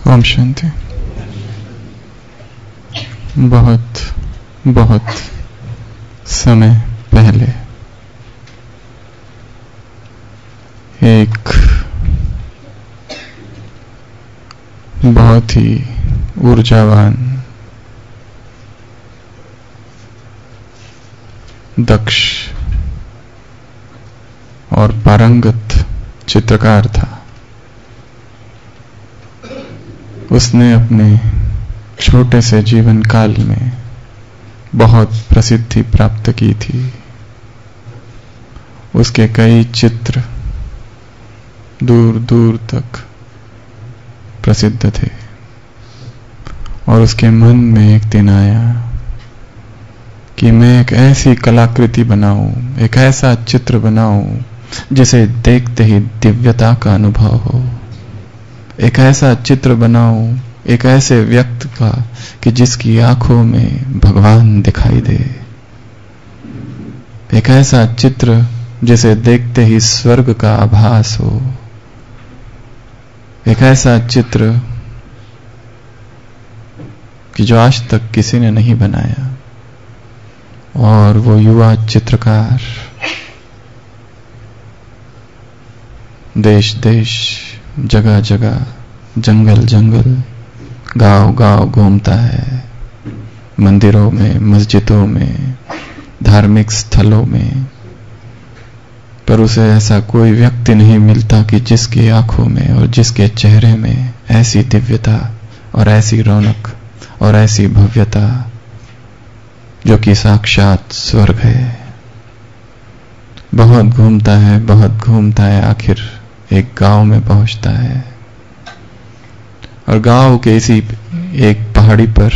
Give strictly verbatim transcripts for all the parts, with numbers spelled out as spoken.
ओम शांति। बहुत बहुत समय पहले एक बहुत ही ऊर्जावान, दक्ष और पारंगत चित्रकार था। उसने अपने छोटे से जीवन काल में बहुत प्रसिद्धि प्राप्त की थी। उसके कई चित्र दूर दूर तक प्रसिद्ध थे और उसके मन में एक दिन आया कि मैं एक ऐसी कलाकृति बनाऊं, एक ऐसा चित्र बनाऊं जिसे देखते ही दिव्यता का अनुभव हो। एक ऐसा चित्र बनाऊं, एक ऐसे व्यक्ति का कि जिसकी आंखों में भगवान दिखाई दे। एक ऐसा चित्र जिसे देखते ही स्वर्ग का आभास हो। एक ऐसा चित्र कि जो आज तक किसी ने नहीं बनाया। और वो युवा चित्रकार देश देश, जगह जगह, जंगल जंगल, गांव गांव घूमता है। मंदिरों में, मस्जिदों में, धार्मिक स्थलों में, पर उसे ऐसा कोई व्यक्ति नहीं मिलता कि जिसकी आंखों में और जिसके चेहरे में ऐसी दिव्यता और ऐसी रौनक और ऐसी भव्यता जो कि साक्षात स्वर्ग है। बहुत घूमता है, बहुत घूमता है, आखिर एक गांव में पहुंचता है और गांव के इसी एक पहाड़ी पर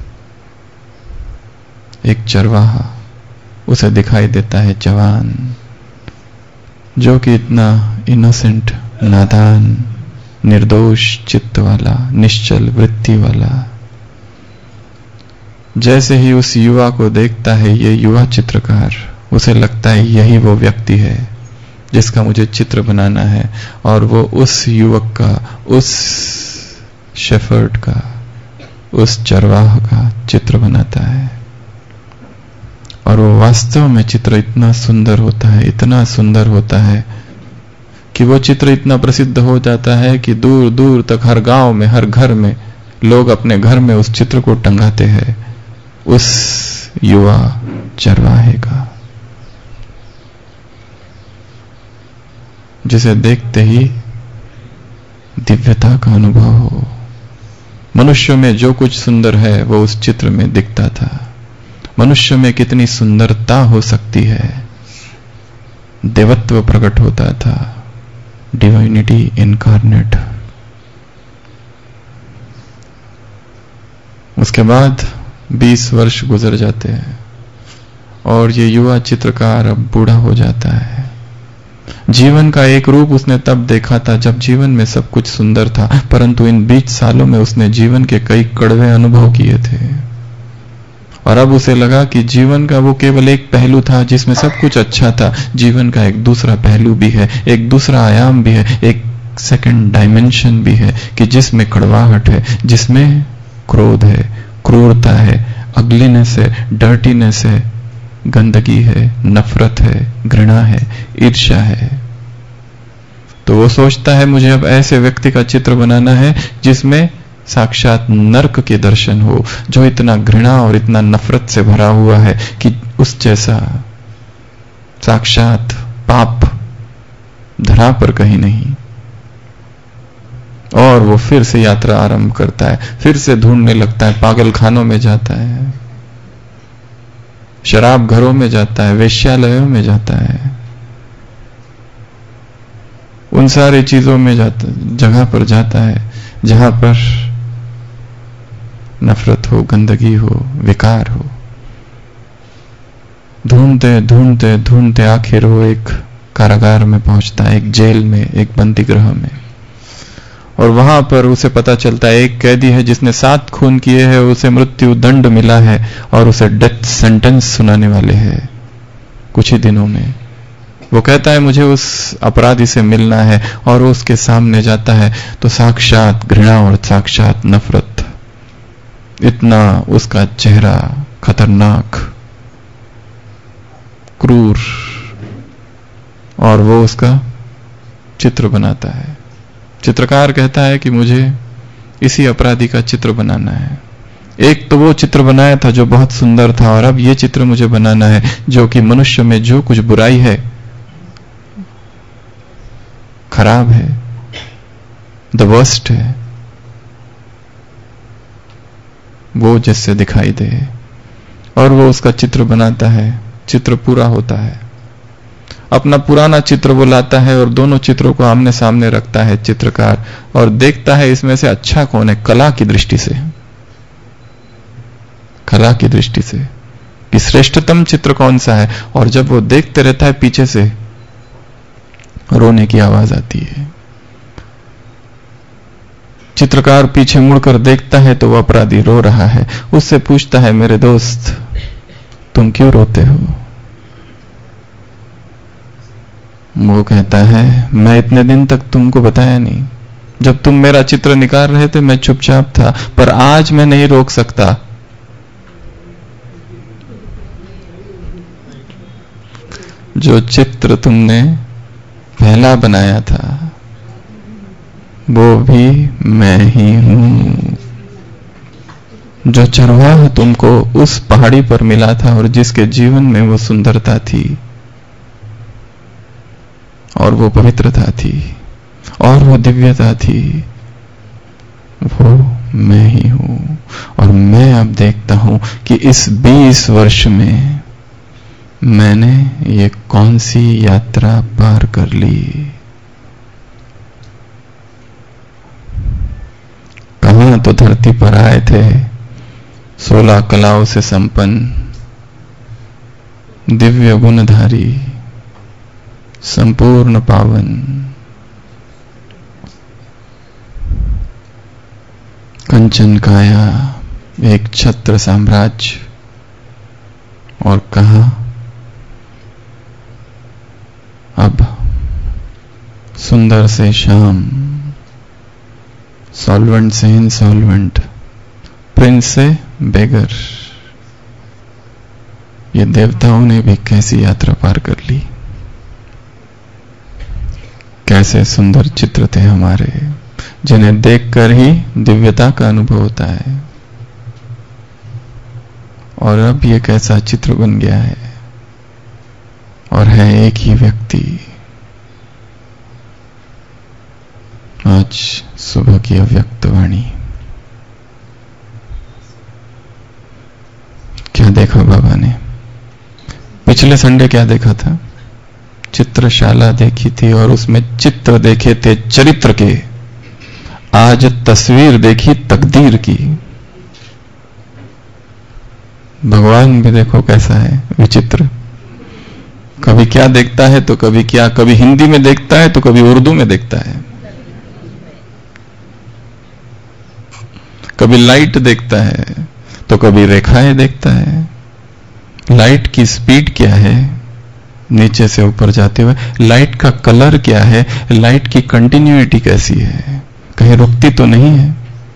एक चरवाहा उसे दिखाई देता है, जवान, जो कि इतना इनोसेंट, नादान, निर्दोष चित्त वाला, निश्चल वृत्ति वाला। जैसे ही उस युवा को देखता है ये युवा चित्रकार, उसे लगता है यही वो व्यक्ति है जिसका मुझे चित्र बनाना है। और वो उस युवक का, उस शेफर्ड का, उस चरवाह का चित्र बनाता है। और वो वास्तव में चित्र इतना सुंदर होता है, इतना सुंदर होता है कि वो चित्र इतना प्रसिद्ध हो जाता है कि दूर दूर तक हर गांव में, हर घर में लोग अपने घर में उस चित्र को टंगाते हैं, उस युवा चरवाहे का, जिसे देखते ही दिव्यता का अनुभव हो। मनुष्य में जो कुछ सुंदर है वो उस चित्र में दिखता था। मनुष्य में कितनी सुंदरता हो सकती है, देवत्व प्रकट होता था, डिवाइनिटी इनकार्नेट। उसके बाद बीस वर्ष गुजर जाते हैं और ये युवा चित्रकार अब बूढ़ा हो जाता है। जीवन का एक रूप उसने तब देखा था जब जीवन में सब कुछ सुंदर था, परंतु इन बीस सालों में उसने जीवन के कई कड़वे अनुभव किए थे। और अब उसे लगा कि जीवन का वो केवल एक पहलू था जिसमें सब कुछ अच्छा था। जीवन का एक दूसरा पहलू भी है, एक दूसरा आयाम भी है, एक सेकंड डायमेंशन भी है कि जिसमें कड़वाहट है, जिसमें क्रोध है, क्रूरता है, अगलीनेस है, डर्टीनेस है, गंदगी है, नफरत है, घृणा है, ईर्ष्या है। तो वो सोचता है मुझे अब ऐसे व्यक्ति का चित्र बनाना है जिसमें साक्षात नरक के दर्शन हो, जो इतना घृणा और इतना नफरत से भरा हुआ है कि उस जैसा साक्षात पाप धरा पर कहीं नहीं। और वो फिर से यात्रा आरंभ करता है, फिर से ढूंढने लगता है, पागल खानों में जाता है, शराब घरों में जाता है, वेश्यालयों में जाता है, उन सारी चीजों में जाता, जगह पर जाता है जहां पर नफरत हो, गंदगी हो, विकार हो। ढूंढते ढूंढते ढूंढते आखिर वो एक कारागार में पहुंचता है, एक जेल में, एक बंदी गृह में। और वहां पर उसे पता चलता है एक कैदी है जिसने सात खून किए हैं, उसे मृत्यु दंड मिला है और उसे डेथ सेंटेंस सुनाने वाले हैं कुछ ही दिनों में। वो कहता है मुझे उस अपराधी से मिलना है, और वो उसके सामने जाता है तो साक्षात घृणा और साक्षात नफरत, इतना उसका चेहरा खतरनाक, क्रूर, और वो उसका चित्र बनाता है। चित्रकार कहता है कि मुझे इसी अपराधी का चित्र बनाना है। एक तो वो चित्र बनाया था जो बहुत सुंदर था, और अब ये चित्र मुझे बनाना है जो कि मनुष्य में जो कुछ बुराई है, खराब है, द वर्स्ट है, वो जिससे दिखाई दे। और वो उसका चित्र बनाता है, चित्र पूरा होता है, अपना पुराना चित्र वो लाता है और दोनों चित्रों को आमने सामने रखता है चित्रकार, और देखता है इसमें से अच्छा कौन है, कला की दृष्टि से, कला की दृष्टि से कि श्रेष्ठतम चित्र कौन सा है। और जब वो देखते रहता है, पीछे से रोने की आवाज आती है। चित्रकार पीछे मुड़कर देखता है तो वो अपराधी रो रहा है। उससे पूछता है, मेरे दोस्त तुम क्यों रोते हो? वो कहता है, मैं इतने दिन तक तुमको बताया नहीं, जब तुम मेरा चित्र निकाल रहे थे मैं चुपचाप था, पर आज मैं नहीं रोक सकता। जो चित्र तुमने पहला बनाया था वो भी मैं ही हूं। जो चरवाहा तुमको उस पहाड़ी पर मिला था और जिसके जीवन में वो सुंदरता थी और वो पवित्रता थी और वो दिव्यता थी, वो मैं ही हूं। और मैं अब देखता हूं कि इस बीस वर्ष में मैंने ये कौन सी यात्रा पार कर ली। कहां तो धरती पर आए थे सोलह कलाओं से संपन्न, दिव्य गुणधारी, संपूर्ण पावन, कंचन काया, एक छत्र साम्राज्य, और कहा अब सुंदर से श्याम, सॉल्वेंट से इनसॉल्वेंट, प्रिंस से बेगर, ये देवताओं ने भी कैसी यात्रा पार कर ली। कैसे सुंदर चित्र थे हमारे, जिन्हें देखकर ही दिव्यता का अनुभव होता है। और अब ये कैसा चित्र बन गया है, और है एक ही व्यक्ति। आज सुबह की अव्यक्त वाणी। क्या देखा बाबा ने? पिछले संडे क्या देखा था? चित्रशाला देखी थी और उसमें चित्र देखे थे चरित्र के। आज तस्वीर देखी तकदीर की। भगवान भी देखो कैसा है विचित्र। कभी क्या देखता है तो कभी क्या, कभी हिंदी में देखता है तो कभी उर्दू में देखता है, कभी लाइट देखता है तो कभी रेखाएं देखता है। लाइट की स्पीड क्या है नीचे से ऊपर जाते हुए, लाइट का कलर क्या है, लाइट की कंटिन्यूटी कैसी है, कहीं रुकती तो नहीं है।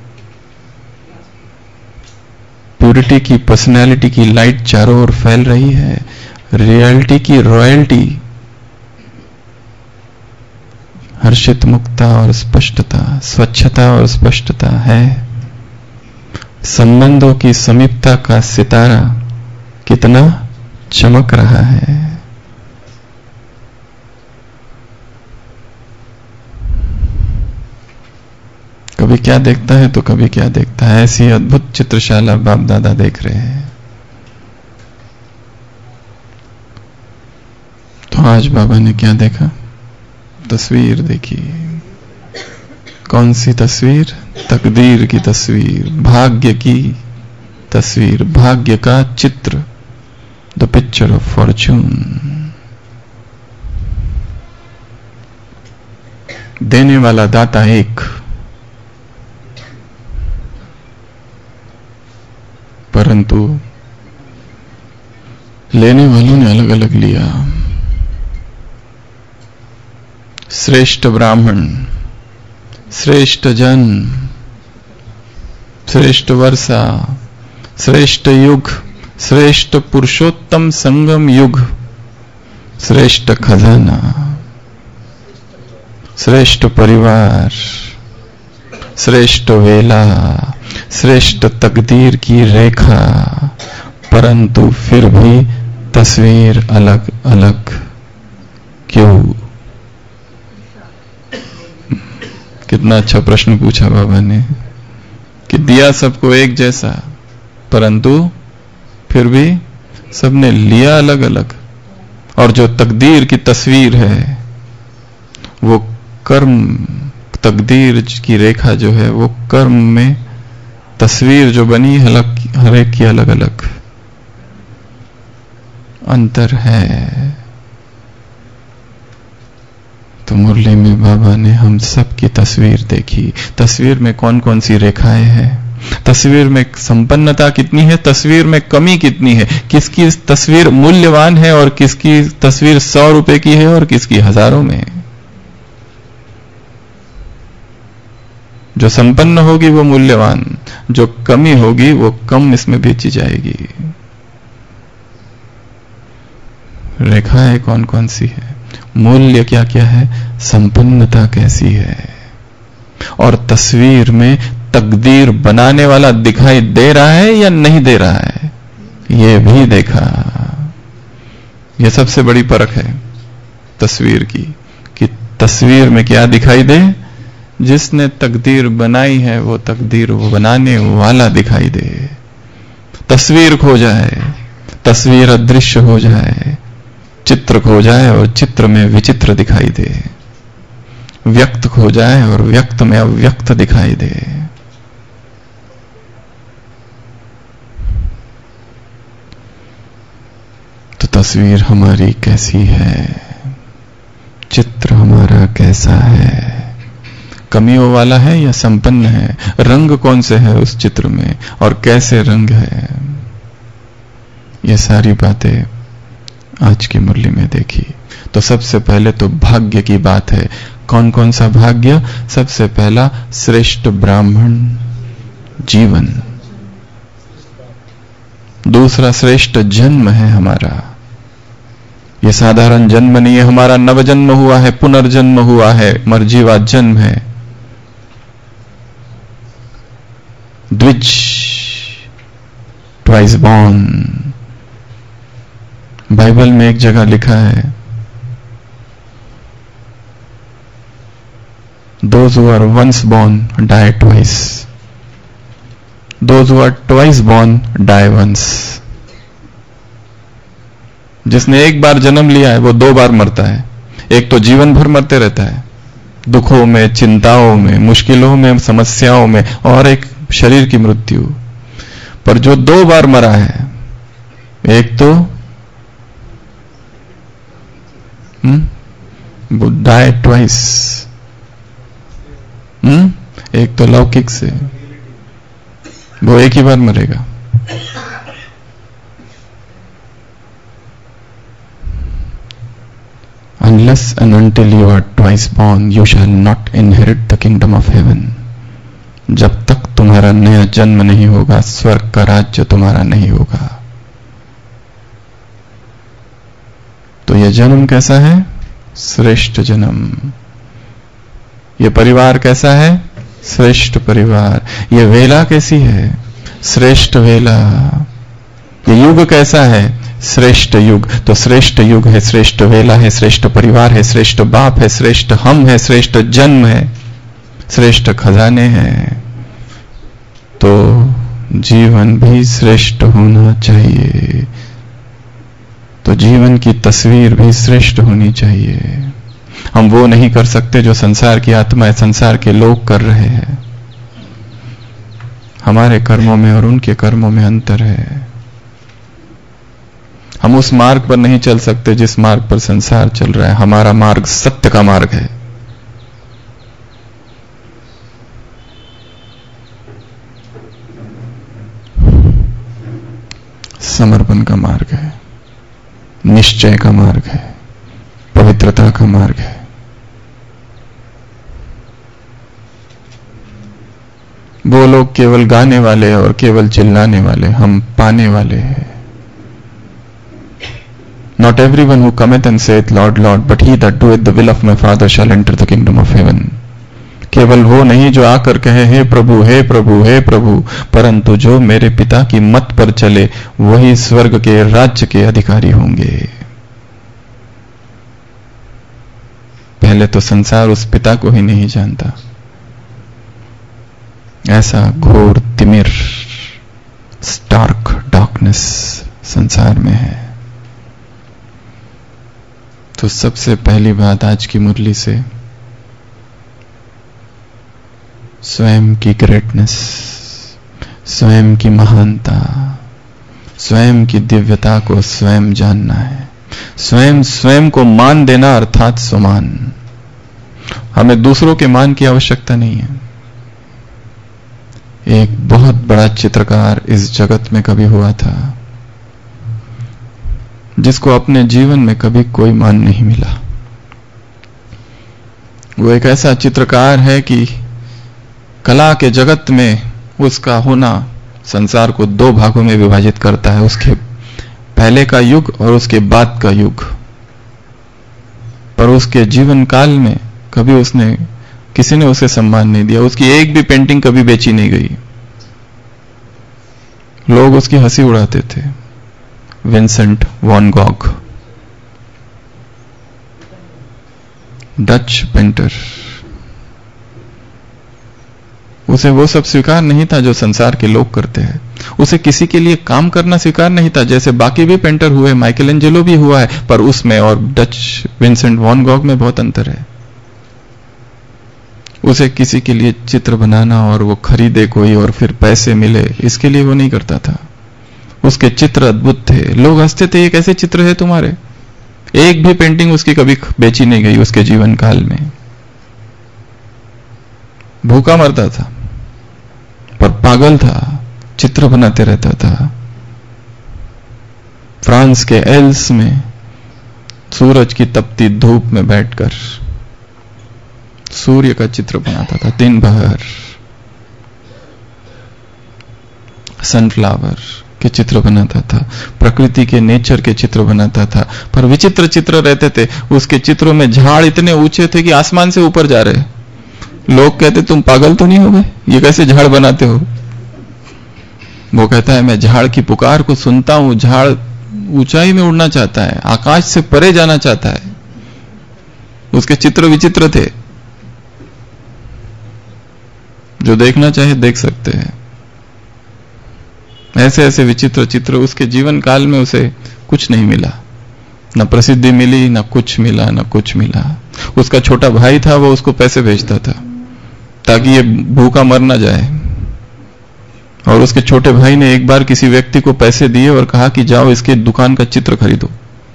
प्यूरिटी की, पर्सनैलिटी की लाइट चारों ओर फैल रही है। रियलिटी की रॉयल्टी, हर्षित मुक्ता और स्पष्टता, स्वच्छता और स्पष्टता है। संबंधों की समीपता का सितारा कितना चमक रहा है। कभी क्या देखता है तो कभी क्या देखता है। ऐसी अद्भुत चित्रशाला बाप दादा देख रहे हैं। तो आज बाबा ने क्या देखा? तस्वीर देखी। कौन सी तस्वीर? तकदीर की तस्वीर, भाग्य की तस्वीर, भाग्य का चित्र, द पिक्चर ऑफ फॉर्च्यून। देने वाला दाता एक, परंतु लेने वालों ने अलग अलग लिया। श्रेष्ठ ब्राह्मण, श्रेष्ठ जन, श्रेष्ठ वर्षा, श्रेष्ठ युग, श्रेष्ठ पुरुषोत्तम संगम युग, श्रेष्ठ खजाना, श्रेष्ठ परिवार, श्रेष्ठ वेला, श्रेष्ठ तकदीर की रेखा, परंतु फिर भी तस्वीर अलग अलग क्यों? कितना अच्छा प्रश्न पूछा बाबा ने कि दिया सबको एक जैसा, परंतु फिर भी सबने लिया अलग अलग। और जो तकदीर की तस्वीर है, वो कर्म, तकदीर की रेखा जो है, वो कर्म में तस्वीर जो बनी अलग, हर एक की अलग अलग अंतर है। तो मुरली में बाबा ने हम सब की तस्वीर देखी। तस्वीर में कौन कौन सी रेखाएं हैं, तस्वीर में संपन्नता कितनी है, तस्वीर में कमी कितनी है, किसकी तस्वीर मूल्यवान है और किसकी तस्वीर सौ रुपए की है और किसकी हजारों में। जो संपन्न होगी वो मूल्यवान, जो कमी होगी वो कम इसमें बेची जाएगी। रेखाएं कौन कौन सी है, मूल्य क्या क्या है, संपन्नता कैसी है, और तस्वीर में तकदीर बनाने वाला दिखाई दे रहा है या नहीं दे रहा है, ये भी देखा। ये सबसे बड़ी परख है तस्वीर की, कि तस्वीर में क्या दिखाई दे, जिसने तकदीर बनाई है वो तकदीर वो बनाने वाला दिखाई दे। तस्वीर खो जाए, तस्वीर अदृश्य हो जाए, चित्र खो जाए और चित्र में विचित्र दिखाई दे, व्यक्त खो जाए और व्यक्त में अव्यक्त दिखाई दे। तो तस्वीर हमारी कैसी है, चित्र हमारा कैसा है, कमियों वाला है या संपन्न है, रंग कौन से है उस चित्र में और कैसे रंग है। ये सारी बातें आज की मुरली में देखी। तो सबसे पहले तो भाग्य की बात है। कौन कौन सा भाग्य? सबसे पहला श्रेष्ठ ब्राह्मण जीवन, दूसरा श्रेष्ठ जन्म है हमारा। ये साधारण जन्म नहीं है हमारा, नवजन्म हुआ है, पुनर्जन्म हुआ है, मर्जीवा जन्म है। द्विज, ट्वाइस बॉर्न। बाइबल में एक जगह लिखा है, those who are once born die twice, those who are twice born die once। जिसने एक बार जन्म लिया है वो दो बार मरता है। एक तो जीवन भर मरते रहता है, दुखों में, चिंताओं में, मुश्किलों में, समस्याओं में, और एक शरीर की मृत्यु। पर जो दो बार मरा है, एक तो वो डाई ट्वाइस, एक तो लौकिक से, वो एक ही बार मरेगा। Unless and until you are twice born, you shall not inherit the kingdom of heaven। जब तक तुम्हारा नया जन्म नहीं होगा, स्वर्ग का राज्य तुम्हारा नहीं होगा। तो यह जन्म कैसा है? श्रेष्ठ जन्म। यह परिवार कैसा है? श्रेष्ठ परिवार। यह वेला कैसी है? श्रेष्ठ वेला। यह युग कैसा है? श्रेष्ठ युग। तो श्रेष्ठ युग है, श्रेष्ठ वेला है, श्रेष्ठ परिवार है, श्रेष्ठ बाप है, श्रेष्ठ हम है, श्रेष्ठ जन्म है, श्रेष्ठ खजाने हैं। तो जीवन भी श्रेष्ठ होना चाहिए। तो जीवन की तस्वीर भी श्रेष्ठ होनी चाहिए। हम वो नहीं कर सकते जो संसार की आत्मा है, संसार के लोग कर रहे हैं। हमारे कर्मों में और उनके कर्मों में अंतर है। हम उस मार्ग पर नहीं चल सकते जिस मार्ग पर संसार चल रहा है। हमारा मार्ग सत्य का मार्ग है। समर्पण का मार्ग है, निश्चय का मार्ग है, पवित्रता का मार्ग है। वो लोग केवल गाने वाले और केवल चिल्लाने वाले, हम पाने वाले हैं। Not everyone who cometh and saith Lord, Lord, but he that doeth the will of my Father shall enter the kingdom of heaven. केवल वो नहीं जो आकर कहे हे प्रभु हे प्रभु हे प्रभु, परंतु जो मेरे पिता की मत पर चले वही स्वर्ग के राज्य के अधिकारी होंगे। पहले तो संसार उस पिता को ही नहीं जानता। ऐसा घोर तिमिर, स्टार्क डार्कनेस संसार में है। तो सबसे पहली बात आज की मुरली से, स्वयं की ग्रेटनेस, स्वयं की महानता, स्वयं की दिव्यता को स्वयं जानना है। स्वयं स्वयं को मान देना अर्थात स्वमान। हमें दूसरों के मान की आवश्यकता नहीं है। एक बहुत बड़ा चित्रकार इस जगत में कभी हुआ था जिसको अपने जीवन में कभी कोई मान नहीं मिला। वो एक ऐसा चित्रकार है कि कला के जगत में उसका होना संसार को दो भागों में विभाजित करता है, उसके पहले का युग और उसके बाद का युग। पर उसके जीवन काल में कभी उसने किसी ने उसे सम्मान नहीं दिया। उसकी एक भी पेंटिंग कभी बेची नहीं गई। लोग उसकी हंसी उड़ाते थे। Vincent van Gogh, Dutch painter, उसे वो सब स्वीकार नहीं था जो संसार के लोग करते हैं। उसे किसी के लिए काम करना स्वीकार नहीं था, जैसे बाकी भी पेंटर हुए, माइकल एंजेलो भी हुआ है, पर उसमें और डच विंसेंट वॉन गॉग में बहुत अंतर है। उसे किसी के लिए चित्र बनाना और वो खरीदे कोई और फिर पैसे मिले, इसके लिए वो नहीं करता था। उसके चित्र अद्भुत थे। लोग हंसते थे, ये कैसे चित्र है तुम्हारे। एक भी पेंटिंग उसकी कभी बेची नहीं गई उसके जीवन काल में। भूखा मरता था पर पागल था, चित्र बनाते रहता था। फ्रांस के एल्स में सूरज की तपती धूप में बैठकर सूर्य का चित्र बनाता था दिन भर। सनफ्लावर के चित्र बनाता था, प्रकृति के नेचर के चित्र बनाता था। पर विचित्र चित्र रहते थे उसके चित्रों में। झाड़ इतने ऊंचे थे कि आसमान से ऊपर जा रहे। लोग कहते तुम पागल तो नहीं हो गए, ये कैसे झाड़ बनाते हो। वो कहता है मैं झाड़ की पुकार को सुनता हूं। झाड़ ऊंचाई में उड़ना चाहता है, आकाश से परे जाना चाहता है। उसके चित्र विचित्र थे, जो देखना चाहे देख सकते हैं। ऐसे ऐसे विचित्र चित्र। उसके जीवन काल में उसे कुछ नहीं मिला, न प्रसिद्धि मिली, न कुछ मिला, न कुछ मिला। उसका छोटा भाई था, वो उसको पैसे भेजता था ताकि ये भूखा मर ना जाए। और उसके छोटे भाई ने एक बार किसी व्यक्ति को पैसे दिए और कहा कि जाओ इसके दुकान का चित्र खरीदो।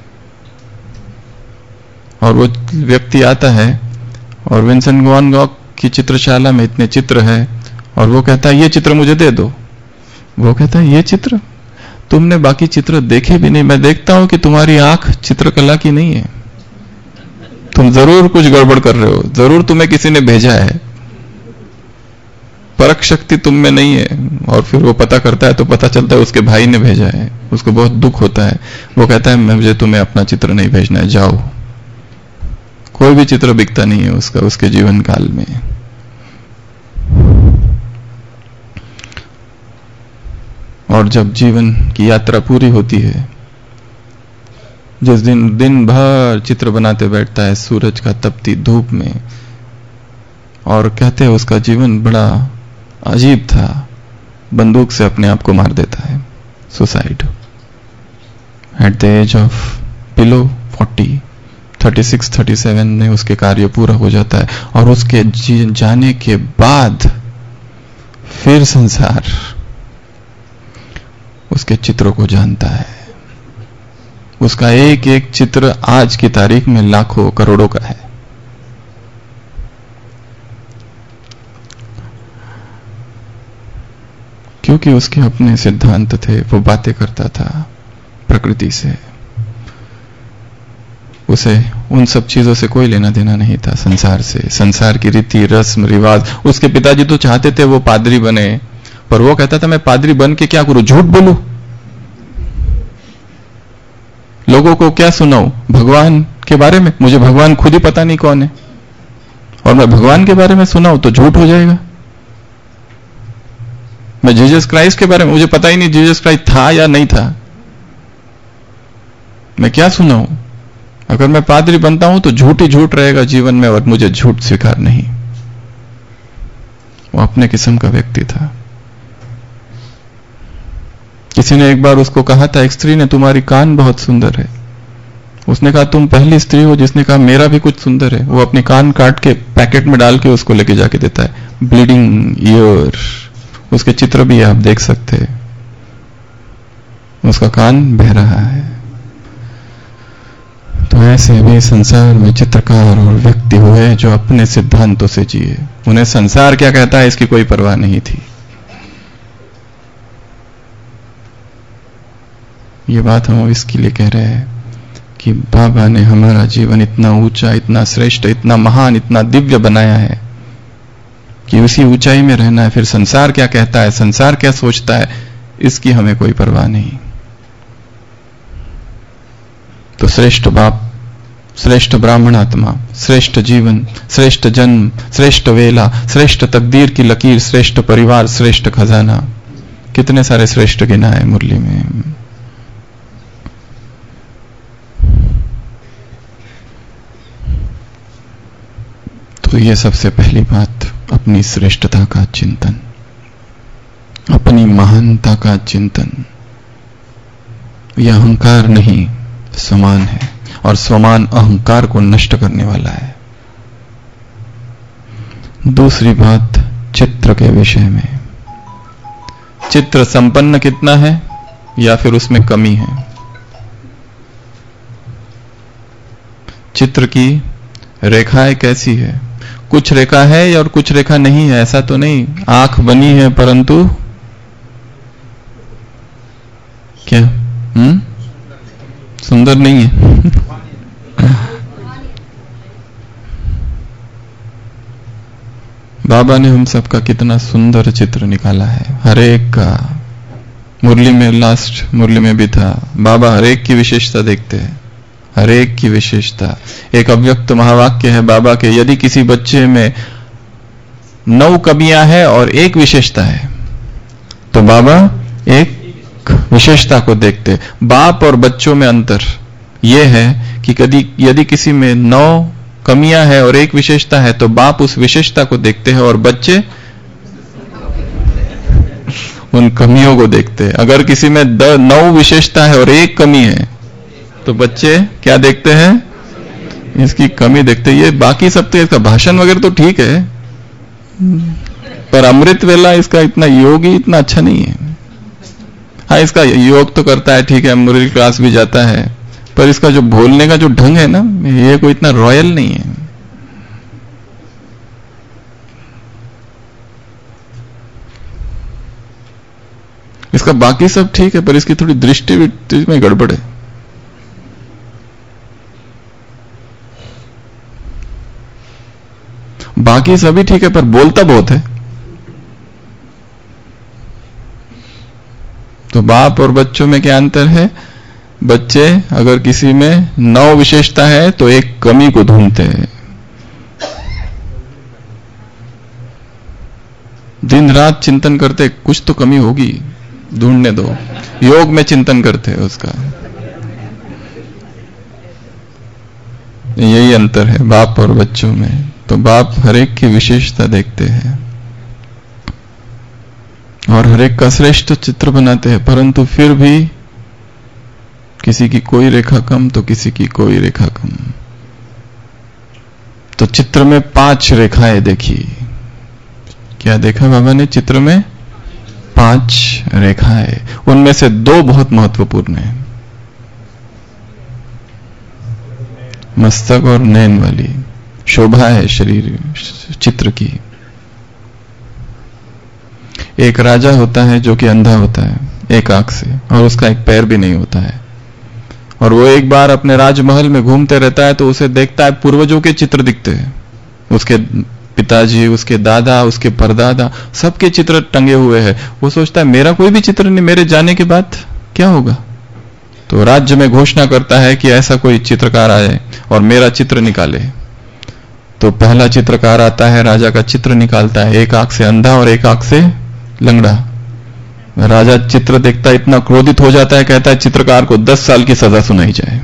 और वो व्यक्ति आता है और विंसेंट वैन गॉग की चित्रशाला में इतने चित्र है और वो कहता है ये चित्र मुझे दे दो। वो कहता है ये चित्र तुमने बाकी चित्र देखे भी नहीं। मैं देखता हूं कि तुम्हारी आंख चित्रकला की नहीं है, तुम जरूर कुछ गड़बड़ कर रहे हो, जरूर तुम्हें किसी ने भेजा है, परख शक्ति तुम में नहीं है। और फिर वो पता करता है तो पता चलता है उसके भाई ने भेजा है। उसको बहुत दुख होता है। वो कहता है मुझे तुम्हें अपना चित्र नहीं भेजना है, जाओ। कोई भी चित्र बिकता नहीं है उसका उसके जीवन काल में। और जब जीवन की यात्रा पूरी होती है, जिस दिन दिन भर चित्र बनाते बैठता है सूरज का तपती धूप में, और कहते हैं उसका जीवन बड़ा अजीब था, बंदूक से अपने आप को मार देता है, suicide at the age of below forty, thirty six thirty seven में उसके कार्य पूरा हो जाता है। और उसके जाने के बाद फिर संसार उसके चित्रों को जानता है। उसका एक एक चित्र आज की तारीख में लाखों करोड़ों का है। क्योंकि उसके अपने सिद्धांत थे, वो बातें करता था प्रकृति से। उसे उन सब चीजों से कोई लेना देना नहीं था, संसार से, संसार की रीति रस्म रिवाज। उसके पिताजी तो चाहते थे वो पादरी बने, पर वो कहता था मैं पादरी बन के क्या करूं, झूठ बोलूं, लोगों को क्या सुनाऊं भगवान के बारे में, मुझे भगवान खुद ही पता नहीं कौन है, और मैं भगवान के बारे में सुनाऊं तो झूठ हो जाएगा। मैं जीसस क्राइस्ट के बारे में, मुझे पता ही नहीं जीसस क्राइस्ट था या नहीं था, मैं क्या सुनाऊं। अगर मैं पादरी बनता हूं तो झूठ ही झूठ रहेगा जीवन में, और मुझे झूठ स्वीकार नहीं। वो अपने किस्म का व्यक्ति था। किसी ने एक बार उसको कहा था, एक स्त्री ने, तुम्हारी कान बहुत सुंदर है। उसने कहा तुम पहली स्त्री हो जिसने कहा मेरा भी कुछ सुंदर है। वो अपनी कान काट के पैकेट में डाल के उसको लेके जाके देता है, ब्लीडिंग ईयर। उसके चित्र भी आप देख सकते हैं, उसका कान बह रहा है। तो ऐसे भी संसार में चित्रकार और व्यक्ति हुए जो अपने सिद्धांतों से जिए। उन्हें संसार क्या कहता है इसकी कोई परवाह नहीं थी। ये बात हम इसके लिए कह रहे हैं कि बाबा ने हमारा जीवन इतना ऊंचा, इतना श्रेष्ठ, इतना महान, इतना दिव्य बनाया है कि उसी ऊंचाई में रहना है। फिर संसार क्या कहता है, संसार क्या सोचता है, इसकी हमें कोई परवाह नहीं। तो श्रेष्ठ बाप, श्रेष्ठ ब्राह्मण आत्मा, श्रेष्ठ जीवन, श्रेष्ठ जन्म, श्रेष्ठ वेला, श्रेष्ठ तकदीर की लकीर, श्रेष्ठ परिवार, श्रेष्ठ खजाना, कितने सारे श्रेष्ठ गिना है मुरली में। तो ये सबसे पहली बात, अपनी श्रेष्ठता का चिंतन, अपनी महानता का चिंतन। यह अहंकार नहीं, स्वमान है, और स्वमान अहंकार को नष्ट करने वाला है। दूसरी बात, चित्र के विषय में, चित्र संपन्न कितना है या फिर उसमें कमी है। चित्र की रेखाएं कैसी है, कुछ रेखा है और कुछ रेखा नहीं है, ऐसा तो नहीं। आंख बनी है परंतु क्या हम्म सुंदर नहीं है। बाबा ने हम सबका कितना सुंदर चित्र निकाला है, हर एक का। मुरली में, लास्ट मुरली में भी था, बाबा हर एक की विशेषता देखते हैं, हर एक की विशेषता। एक अव्यक्त महावाक्य है बाबा के, यदि किसी बच्चे में नौ कमियां हैं और एक विशेषता है तो बाबा एक विशेषता को देखते। बाप और बच्चों में अंतर यह है कि यदि यदि किसी में नौ कमियां हैं और एक विशेषता है तो बाप उस विशेषता को देखते हैं और बच्चे उन कमियों को देखते हैं। अगर किसी में नौ विशेषता है और एक कमी है तो बच्चे क्या देखते हैं, इसकी कमी देखते हैं। ये बाकी सब तो, इसका भाषण वगैरह तो ठीक है, पर अमृत वेला इसका इतना योग ही इतना अच्छा नहीं है। हाँ, इसका योग तो करता है, ठीक है, मुरली क्लास भी जाता है, पर इसका जो बोलने का जो ढंग है ना, ये कोई इतना रॉयल नहीं है। इसका बाकी सब ठीक है, पर इसकी थोड़ी दृष्टि में गड़बड़ है। बाकी सभी ठीक है, पर बोलता बहुत है। तो बाप और बच्चों में क्या अंतर है, बच्चे अगर किसी में नौ विशेषता है तो एक कमी को ढूंढते हैं, दिन रात चिंतन करते, कुछ तो कमी होगी, ढूंढने दो। योग में चिंतन करते हैं उसका। यही अंतर है बाप और बच्चों में। तो बाप हर एक की विशेषता देखते हैं और हर एक का श्रेष्ठ चित्र बनाते हैं, परंतु फिर भी किसी की कोई रेखा कम तो किसी की कोई रेखा कम। तो चित्र में पांच रेखाएं देखी। क्या देखा बाबा ने चित्र में? पांच रेखाएं, उनमें से दो बहुत महत्वपूर्ण है, मस्तक और नैन वाली शोभा है शरीर चित्र की। एक राजा होता है जो कि अंधा होता है एक आंख से, और उसका एक पैर भी नहीं होता है, और वो एक बार अपने राजमहल में घूमते रहता है तो उसे देखता है पूर्वजों के चित्र दिखते हैं, उसके पिताजी, उसके दादा, उसके परदादा, सबके चित्र टंगे हुए हैं। वो सोचता है मेरा कोई भी चित्र नहीं, मेरे जाने के बाद क्या होगा। तो राज्य में घोषणा करता है कि ऐसा कोई चित्रकार आए और मेरा चित्र निकाले। तो पहला चित्रकार आता है, राजा का चित्र निकालता है, एक आंख से अंधा और एक आंख से लंगड़ा। राजा चित्र देखता है, इतना क्रोधित हो जाता है, कहता है चित्रकार को दस साल की सजा सुनाई जाए।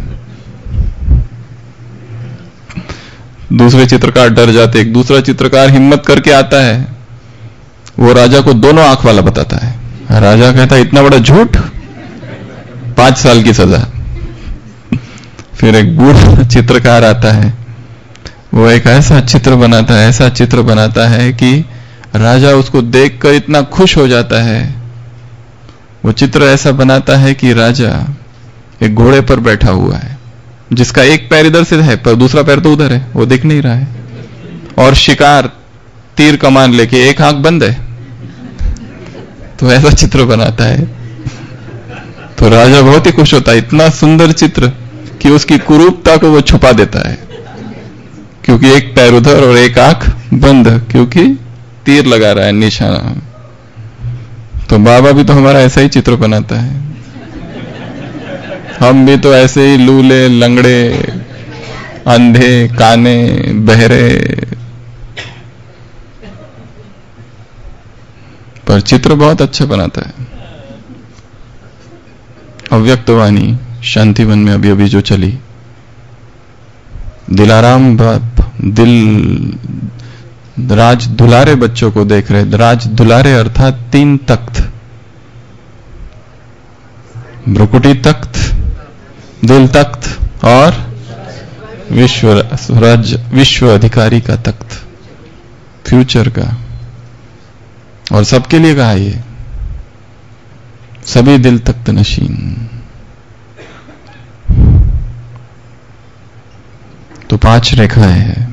दूसरे चित्रकार डर जाते, एक दूसरा चित्रकार हिम्मत करके आता है, वो राजा को दोनों आंख वाला बताता है। राजा कहता है इतना बड़ा झूठ, पांच साल की सजा। फिर एक बूढ़ा चित्रकार आता है, वो एक ऐसा चित्र बनाता है, ऐसा चित्र बनाता है कि राजा उसको देखकर इतना खुश हो जाता है। वो चित्र ऐसा बनाता है कि राजा एक घोड़े पर बैठा हुआ है, जिसका एक पैर इधर से है पर दूसरा पैर तो उधर है, वो दिख नहीं रहा है, और शिकार तीर कमान लेके एक आंख बंद है। तो ऐसा चित्र बनाता है। तो राजा बहुत ही खुश होता है, इतना सुंदर चित्र कि उसकी कुरूपता को वो छुपा देता है, क्योंकि एक पैर उधर और एक आंख बंद, क्योंकि तीर लगा रहा है निशाना। तो बाबा भी तो हमारा ऐसा ही चित्र बनाता है, हम भी तो ऐसे ही लूले, लंगड़े, अंधे, काने, बहरे, पर चित्र बहुत अच्छा बनाता है। अव्यक्तवाणी शांतिवन में अभी अभी जो चली, दिलाराम बाप दिल राज दुलारे बच्चों को देख रहे, राज दुलारे अर्थात तीन तख्त, भ्रुकुटी तख्त, दिल तख्त और विश्व राज विश्व अधिकारी का तख्त, फ्यूचर का, और सबके लिए कहा ये सभी दिल तख्त नशीन। तो पांच रेखाएं हैं,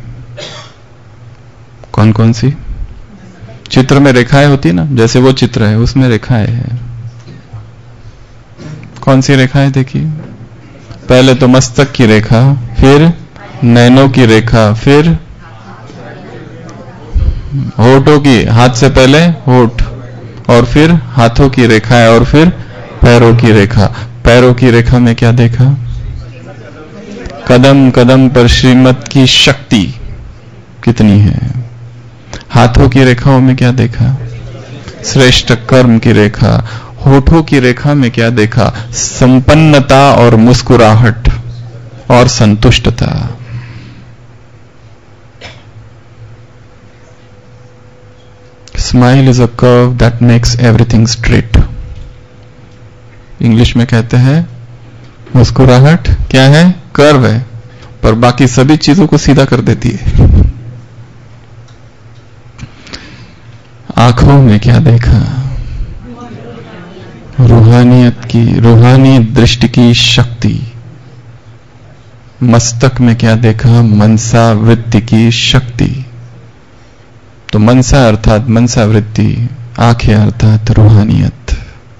कौन कौन सी? चित्र में रेखाएं होती है ना, जैसे वो चित्र है उसमें रेखाएं हैं। कौन सी रेखाएं देखिए? पहले तो मस्तक की रेखा, फिर नैनों की रेखा, फिर होठों की, हाथ से पहले होठ, और फिर हाथों की रेखा है, और फिर पैरों की रेखा। पैरों की रेखा में क्या देखा? कदम कदम पर श्रीमत की शक्ति कितनी है। हाथों की रेखाओं में क्या देखा? श्रेष्ठ कर्म की रेखा। होठों की रेखा में क्या देखा? संपन्नता और मुस्कुराहट और संतुष्टता। Smile is a curve that makes everything straight. English में कहते हैं मुस्कुराहट क्या है? कर्व है, पर बाकी सभी चीजों को सीधा कर देती है। आंखों में क्या देखा? रूहानियत की, रूहानी दृष्टि की शक्ति। मस्तक में क्या देखा? मनसा वृत्ति की शक्ति। तो मनसा अर्थात मनसा वृत्ति, आंखें अर्थात रूहानियत।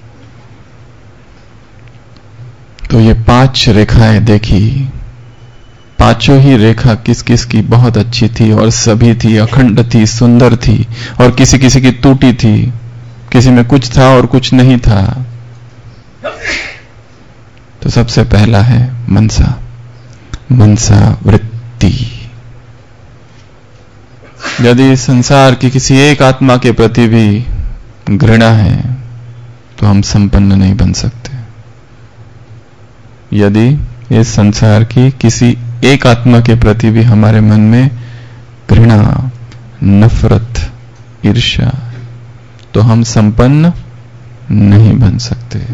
तो ये पांच रेखाएं देखी। पांचों ही रेखा किस किस की बहुत अच्छी थी, और सभी थी अखंड थी, सुंदर थी, और किसी किसी की टूटी थी, किसी में कुछ था और कुछ नहीं था। तो सबसे पहला है मनसा, मनसा वृत्ति। यदि संसार की किसी एक आत्मा के प्रति भी घृणा है तो हम संपन्न नहीं बन सकते। यदि इस संसार की किसी एक आत्मा के प्रति भी हमारे मन में घृणा, नफरत, ईर्ष्या, तो हम संपन्न नहीं बन सकते।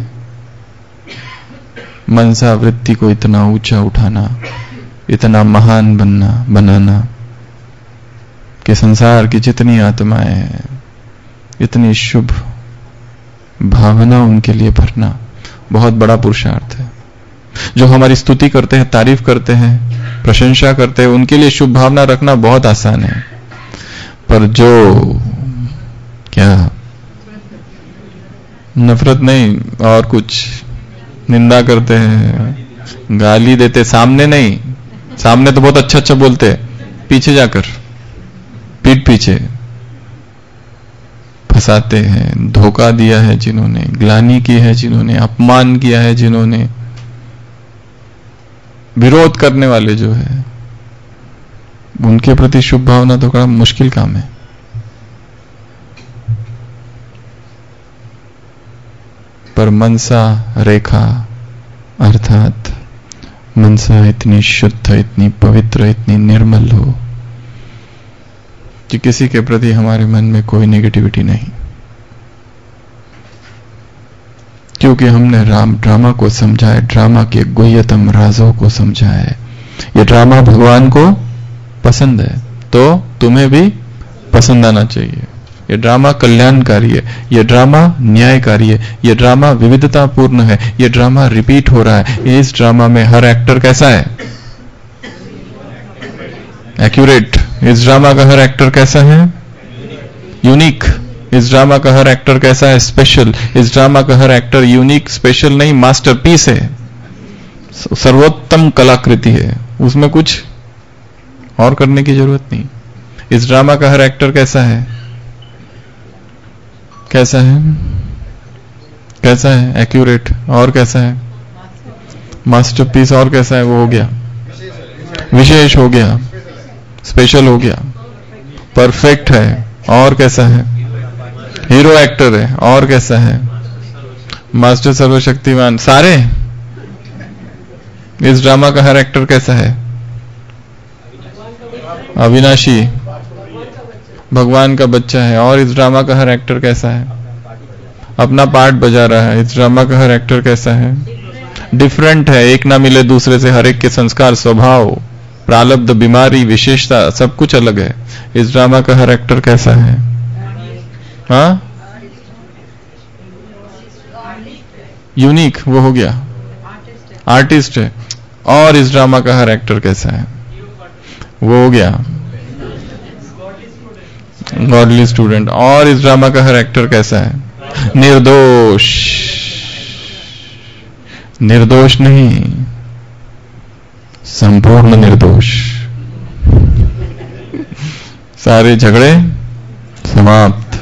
मनसा वृत्ति को इतना ऊंचा उठाना, इतना महान बनना बनाना कि संसार की जितनी आत्माएं हैं, इतनी शुभ भावना उनके लिए भरना बहुत बड़ा पुरुषार्थ है। जो हमारी स्तुति करते हैं, तारीफ करते हैं, प्रशंसा करते हैं, उनके लिए शुभ भावना रखना बहुत आसान है। पर जो क्या नफरत नहीं और कुछ निंदा करते हैं, गाली देते, सामने नहीं, सामने तो बहुत अच्छा अच्छा बोलते, पीछे जाकर पीठ पीछे फंसाते हैं। धोखा दिया है जिन्होंने, ग्लानि की है जिन्होंने, अपमान किया है जिन्होंने, विरोध करने वाले जो है, उनके प्रति शुभ भावना तो बड़ा मुश्किल काम है। पर मनसा रेखा अर्थात मनसा इतनी शुद्ध, इतनी पवित्र, इतनी निर्मल हो कि किसी के प्रति हमारे मन में कोई नेगेटिविटी नहीं, क्योंकि हमने राम ड्रामा को समझा है, ड्रामा के गुह्यतम राजों को समझा है। ये ड्रामा भगवान को पसंद है तो तुम्हें भी पसंद आना चाहिए। ये ड्रामा कल्याणकारी है, ये ड्रामा न्यायकारी है, ये ड्रामा विविधतापूर्ण है, ये ड्रामा रिपीट हो रहा है। इस ड्रामा में हर एक्टर कैसा है? एक्यूरेट। इस ड्रामा का हर एक्टर कैसा है? यूनिक। इस ड्रामा का हर एक्टर कैसा है? स्पेशल। इस ड्रामा का हर एक्टर यूनिक स्पेशल नहीं, मास्टरपीस है, सर्वोत्तम कलाकृति है, उसमें कुछ और करने की जरूरत नहीं। इस ड्रामा का हर एक्टर कैसा है? कैसा है? कैसा है? एक्यूरेट। और कैसा है? मास्टरपीस। और कैसा है? वो हो गया विशेष, हो गया स्पेशल, हो गया परफेक्ट है। और कैसा है? हीरो एक्टर है। और कैसा है? मास्टर सर्वशक्तिमान। सारे। इस ड्रामा का हर एक्टर कैसा है? अविनाशी, भगवान का बच्चा है। और इस ड्रामा का हर एक्टर कैसा है? अपना पार्ट बजा रहा है। इस ड्रामा का हर एक्टर कैसा है? डिफरेंट है, एक ना मिले दूसरे से। हर एक के संस्कार, स्वभाव, प्रारब्ध, बीमारी, विशेषता सब कुछ अलग है। इस ड्रामा का हर एक्टर कैसा है? हाँ, यूनिक, वो हो गया आर्टिस्ट है। और इस ड्रामा का हर एक्टर कैसा है? वो हो गया गॉडली स्टूडेंट। और इस ड्रामा का हर एक्टर कैसा है? निर्दोष। निर्दोष नहीं, संपूर्ण निर्दोष। सारे झगड़े समाप्त।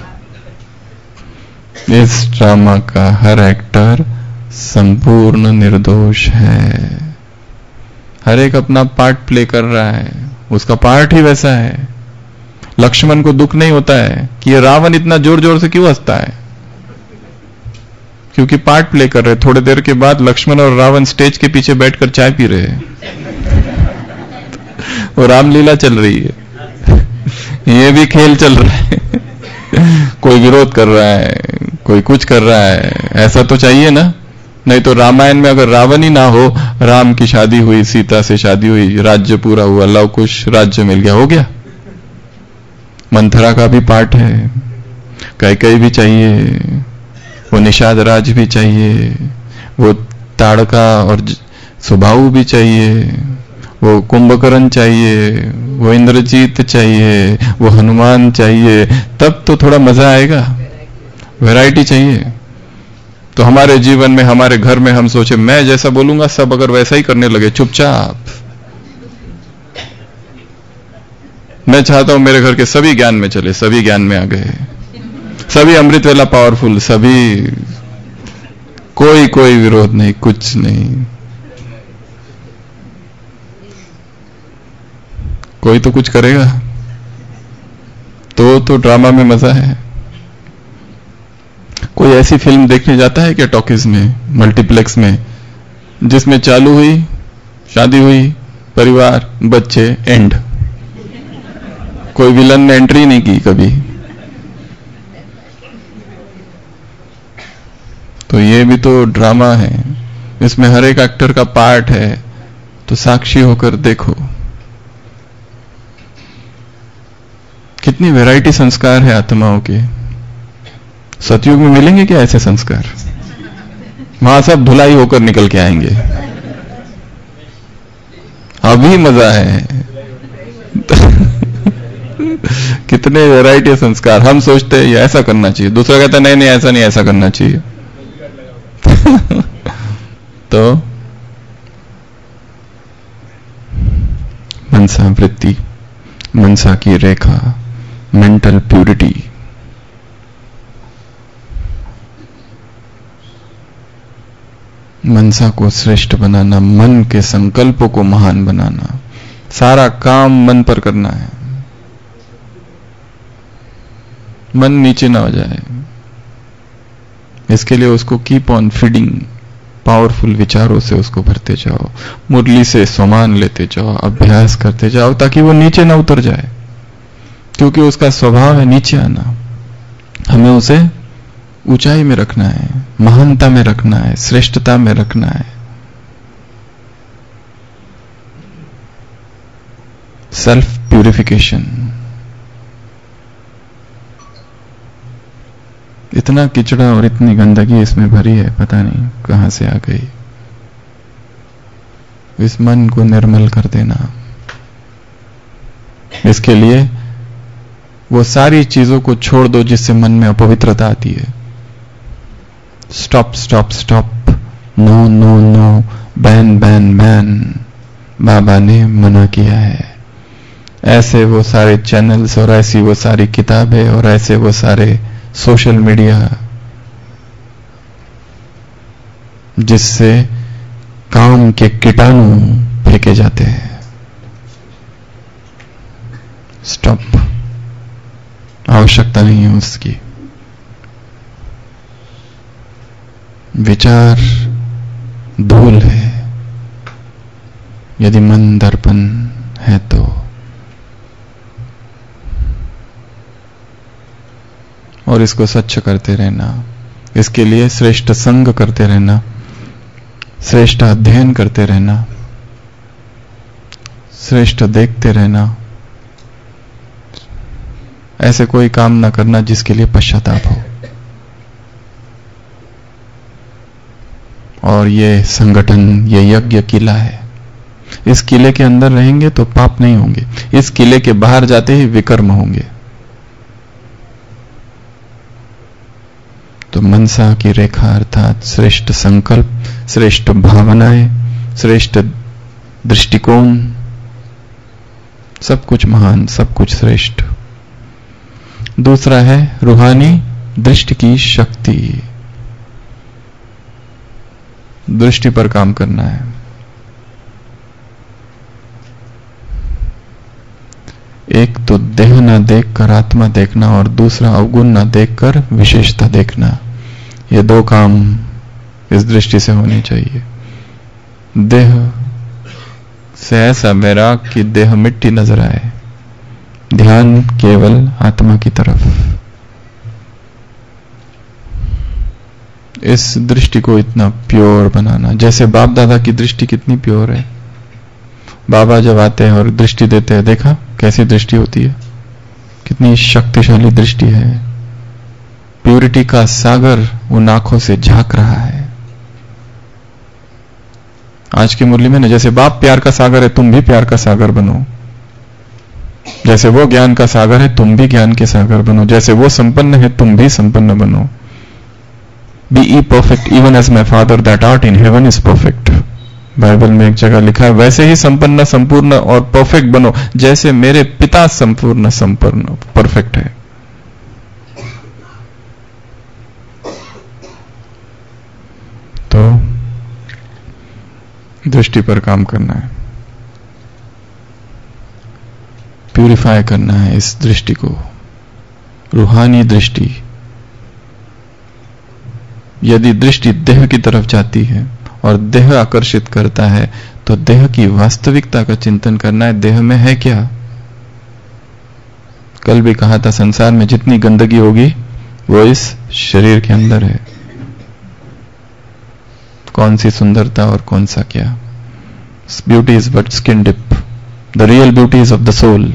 इस ड्रामा का हर एक्टर संपूर्ण निर्दोष है। हर एक अपना पार्ट प्ले कर रहा है, उसका पार्ट ही वैसा है। लक्ष्मण को दुख नहीं होता है कि ये रावण इतना जोर जोर से क्यों हंसता है, क्योंकि पार्ट प्ले कर रहे। थोड़ी देर के बाद लक्ष्मण और रावण स्टेज के पीछे बैठकर चाय पी रहे हैं। वो रामलीला चल रही है, ये भी खेल चल रहा है। कोई विरोध कर रहा है, कोई कुछ कर रहा है, ऐसा तो चाहिए ना। नहीं तो रामायण में अगर रावण ही ना हो, राम की शादी हुई, सीता से शादी हुई, राज्य पूरा हुआ, लव कुश, राज्य मिल गया, हो गया। मंथरा का भी पार्ट है, कैकेयी भी चाहिए, वो निषाद राज भी चाहिए, वो ताड़का और सुबाहु भी चाहिए, वो कुंभकर्ण चाहिए, वो इंद्रजीत चाहिए, वो हनुमान चाहिए, तब तो थोड़ा मजा आएगा। वैरायटी चाहिए। तो हमारे जीवन में, हमारे घर में हम सोचे मैं जैसा बोलूंगा सब अगर वैसा ही करने लगे चुपचाप। मैं चाहता हूं मेरे घर के सभी ज्ञान में चले, सभी ज्ञान में आ गए, सभी अमृत वेला पावरफुल, सभी, कोई कोई विरोध नहीं, कुछ नहीं। कोई तो कुछ करेगा तो तो ड्रामा में मजा है। कोई ऐसी फिल्म देखने जाता है क्या टॉकीज में, मल्टीप्लेक्स में, जिसमें चालू हुई, शादी हुई, परिवार, बच्चे, एंड, कोई विलन ने एंट्री नहीं की कभी। तो ये भी तो ड्रामा है, इसमें हर एक एक्टर का पार्ट है। तो साक्षी होकर देखो कितनी वैरायटी संस्कार है आत्माओं के। सतयुग में मिलेंगे क्या ऐसे संस्कार? वहां सब धुलाई होकर निकल के आएंगे। अभी मजा है। कितने वैरायटी संस्कार। हम सोचते हैं ये ऐसा करना चाहिए, दूसरा कहता है नहीं नहीं ऐसा नहीं, ऐसा करना चाहिए। तो मनसा वृत्ति, मनसा की रेखा, मेंटल प्यूरिटी। मनसा को श्रेष्ठ बनाना, मन के संकल्पों को महान बनाना, सारा काम मन पर करना है, मन नीचे ना हो जाए। इसके लिए उसको कीप ऑन फीडिंग, पावरफुल विचारों से उसको भरते जाओ, मुरली से सामान लेते जाओ, अभ्यास करते जाओ, ताकि वो नीचे ना उतर जाए, क्योंकि उसका स्वभाव है नीचे आना। हमें उसे ऊंचाई में रखना है, महानता में रखना है, श्रेष्ठता में रखना है। Self purification. इतना किचड़ा और इतनी गंदगी इसमें भरी है, पता नहीं कहां से आ गई। इस मन को निर्मल कर देना, इसके लिए वो सारी चीजों को छोड़ दो जिससे मन में अपवित्रता आती है। Stop stop stop, no no no, ban ban ban, बाबा ने मना किया है। ऐसे वो सारे चैनल्स और ऐसी वो सारी किताबें और ऐसे वो सारे सोशल मीडिया जिससे काम के कीटाणु फेंके जाते हैं। स्टॉप, आवश्यकता नहीं है उसकी। विचार धूल है, यदि मन दर्पण है तो। और इसको स्वच्छ करते रहना, इसके लिए श्रेष्ठ संग करते रहना, श्रेष्ठ अध्ययन करते रहना, श्रेष्ठ देखते रहना। ऐसे कोई काम ना करना जिसके लिए पश्चाताप हो। और ये संगठन, ये यज्ञ किला है। इस किले के अंदर रहेंगे तो पाप नहीं होंगे, इस किले के बाहर जाते ही विकर्म होंगे। तो मनसा की रेखा अर्थात श्रेष्ठ संकल्प, श्रेष्ठ भावनाएं, श्रेष्ठ दृष्टिकोण, सब कुछ महान, सब कुछ श्रेष्ठ। दूसरा है रूहानी दृष्टि की शक्ति। दृष्टि पर काम करना है। एक तो देह ना देखकर आत्मा देखना, और दूसरा अवगुण ना देखकर विशेषता देखना। ये दो काम इस दृष्टि से होने चाहिए। देह से ऐसा वैराग कि देह मिट्टी नजर आए, ध्यान केवल आत्मा की तरफ। इस दृष्टि को इतना प्योर बनाना, जैसे बाप दादा की दृष्टि कितनी प्योर है। बाबा जब आते हैं और दृष्टि देते हैं, देखा कैसी दृष्टि होती है, कितनी शक्तिशाली दृष्टि है। प्यूरिटी का सागर उन आंखों से झांक रहा है। आज की मुरली में ना, जैसे बाप प्यार का सागर है, तुम भी प्यार का सागर बनो। जैसे वो ज्ञान का सागर है, तुम भी ज्ञान के सागर बनो। जैसे वो संपन्न है, तुम भी संपन्न बनो। Be ye perfect even as my father that art in heaven is perfect. Bible में एक जगह लिखा है, वैसे ही संपन्न, संपूर्ण और परफेक्ट बनो जैसे मेरे पिता संपूर्ण, संपूर्ण, परफेक्ट है। तो दृष्टि पर काम करना है, प्यूरिफाई करना है इस दृष्टि को, रूहानी दृष्टि। यदि दृष्टि देह की तरफ जाती है और देह आकर्षित करता है, तो देह की वास्तविकता का चिंतन करना है। देह में है क्या? कल भी कहा था, संसार में जितनी गंदगी होगी वो इस शरीर के अंदर है। कौन सी सुंदरता और कौन सा क्या? Beauty is but skin deep, the real beauty is of the soul.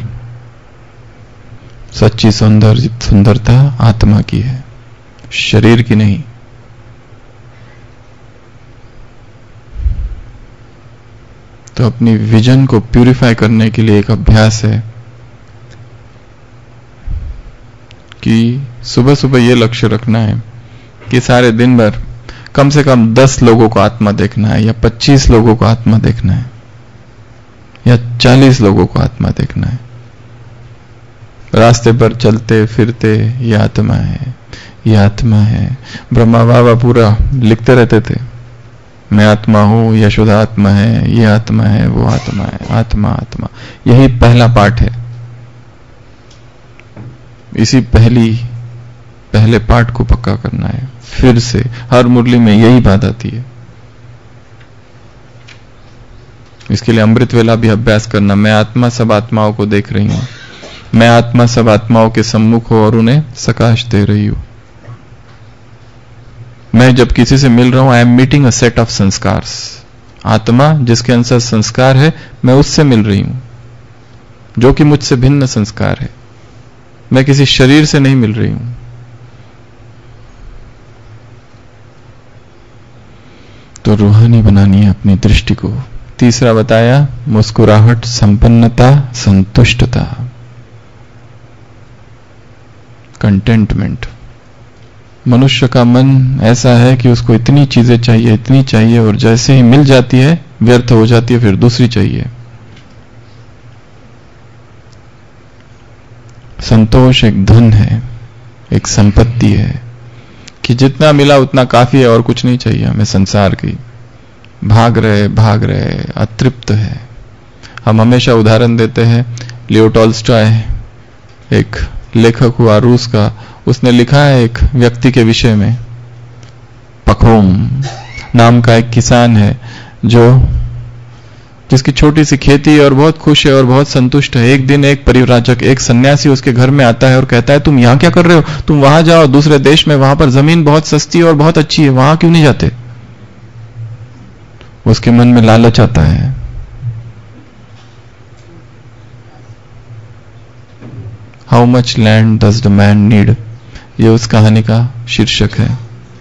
सच्ची सुंदर सुंदरता आत्मा की है, शरीर की नहीं। तो अपनी विजन को प्यूरिफाई करने के लिए एक अभ्यास है कि सुबह सुबह ये लक्ष्य रखना है कि सारे दिन भर कम से कम दस लोगों को आत्मा देखना है, या पच्चीस लोगों को आत्मा देखना है, या चालीस लोगों को आत्मा देखना है। रास्ते पर चलते फिरते ये आत्मा है, ये आत्मा है। ब्रह्मा बाबा पूरा लिखते रहते थे, मैं आत्मा हूं, यशोदा आत्मा है, ये आत्मा है, वो आत्मा है, आत्मा आत्मा। यही पहला पाठ है। इसी पहली पहले पाठ को पक्का करना है। फिर से हर मुरली में यही बात आती है। इसके लिए अमृत वेला भी अभ्यास करना। मैं आत्मा सब आत्माओं को देख रही हूं, मैं आत्मा सब आत्माओं के सम्मुख हो और उन्हें सकाश दे रही हूं। मैं जब किसी से मिल रहा हूं, I am meeting a set of संस्कार्स। आत्मा जिसके अंदर संस्कार है, मैं उससे मिल रही हूं जो कि मुझसे भिन्न संस्कार है। मैं किसी शरीर से नहीं मिल रही हूं। तो रूहानी बनानी है अपनी दृष्टि को। तीसरा बताया मुस्कुराहट, संपन्नता, संतुष्टता, कंटेंटमेंट। मनुष्य का मन ऐसा है कि उसको इतनी चीजें चाहिए, इतनी चाहिए, और जैसे ही मिल जाती है व्यर्थ हो जाती है, फिर दूसरी चाहिए। संतोष एक धन है, एक संपत्ति है कि जितना मिला उतना काफी है और कुछ नहीं चाहिए हमें संसार की। भाग रहे भाग रहे अतृप्त है। हम हमेशा उदाहरण देते हैं, लियो टॉल्स्टॉय एक लेखक हुआ रूस का, उसने लिखा है एक व्यक्ति के विषय में। पखोम नाम का एक किसान है जो जिसकी छोटी सी खेती और बहुत खुश है और बहुत संतुष्ट है। एक दिन एक परिव्राजक, एक सन्यासी उसके घर में आता है और कहता है, तुम यहां क्या कर रहे हो? तुम वहां जाओ, दूसरे देश में, वहां पर जमीन बहुत सस्ती और बहुत अच्छी है, वहां क्यों नहीं जाते? उसके मन में लालच आता है। How much land does the man need, ये उस कहानी का शीर्षक है।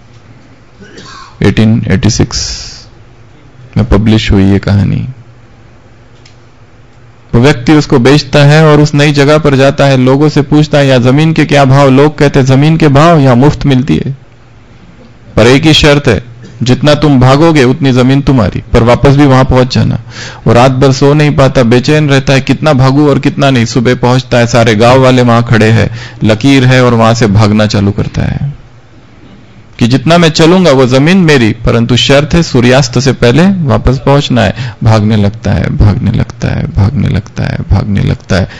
अठारह सौ छियासी में पब्लिश हुई ये कहानी। वो व्यक्ति उसको बेचता है और उस नई जगह पर जाता है, लोगों से पूछता है, या जमीन के क्या भाव? लोग कहते हैं जमीन के भाव या मुफ्त मिलती है, पर एक ही शर्त है, जितना तुम भागोगे उतनी जमीन तुम्हारी, पर वापस भी वहां पहुंच जाना। वो रात भर सो नहीं पाता, बेचैन रहता है, कितना भागू और कितना नहीं। सुबह पहुंचता है, सारे गांव वाले वहां खड़े हैं, लकीर है, और वहां से भागना चालू करता है कि जितना मैं चलूंगा वो जमीन मेरी, परंतु शर्त है सूर्यास्त से पहले वापस पहुंचना है। भागने लगता है, भागने लगता है, भागने लगता है, भागने लगता है।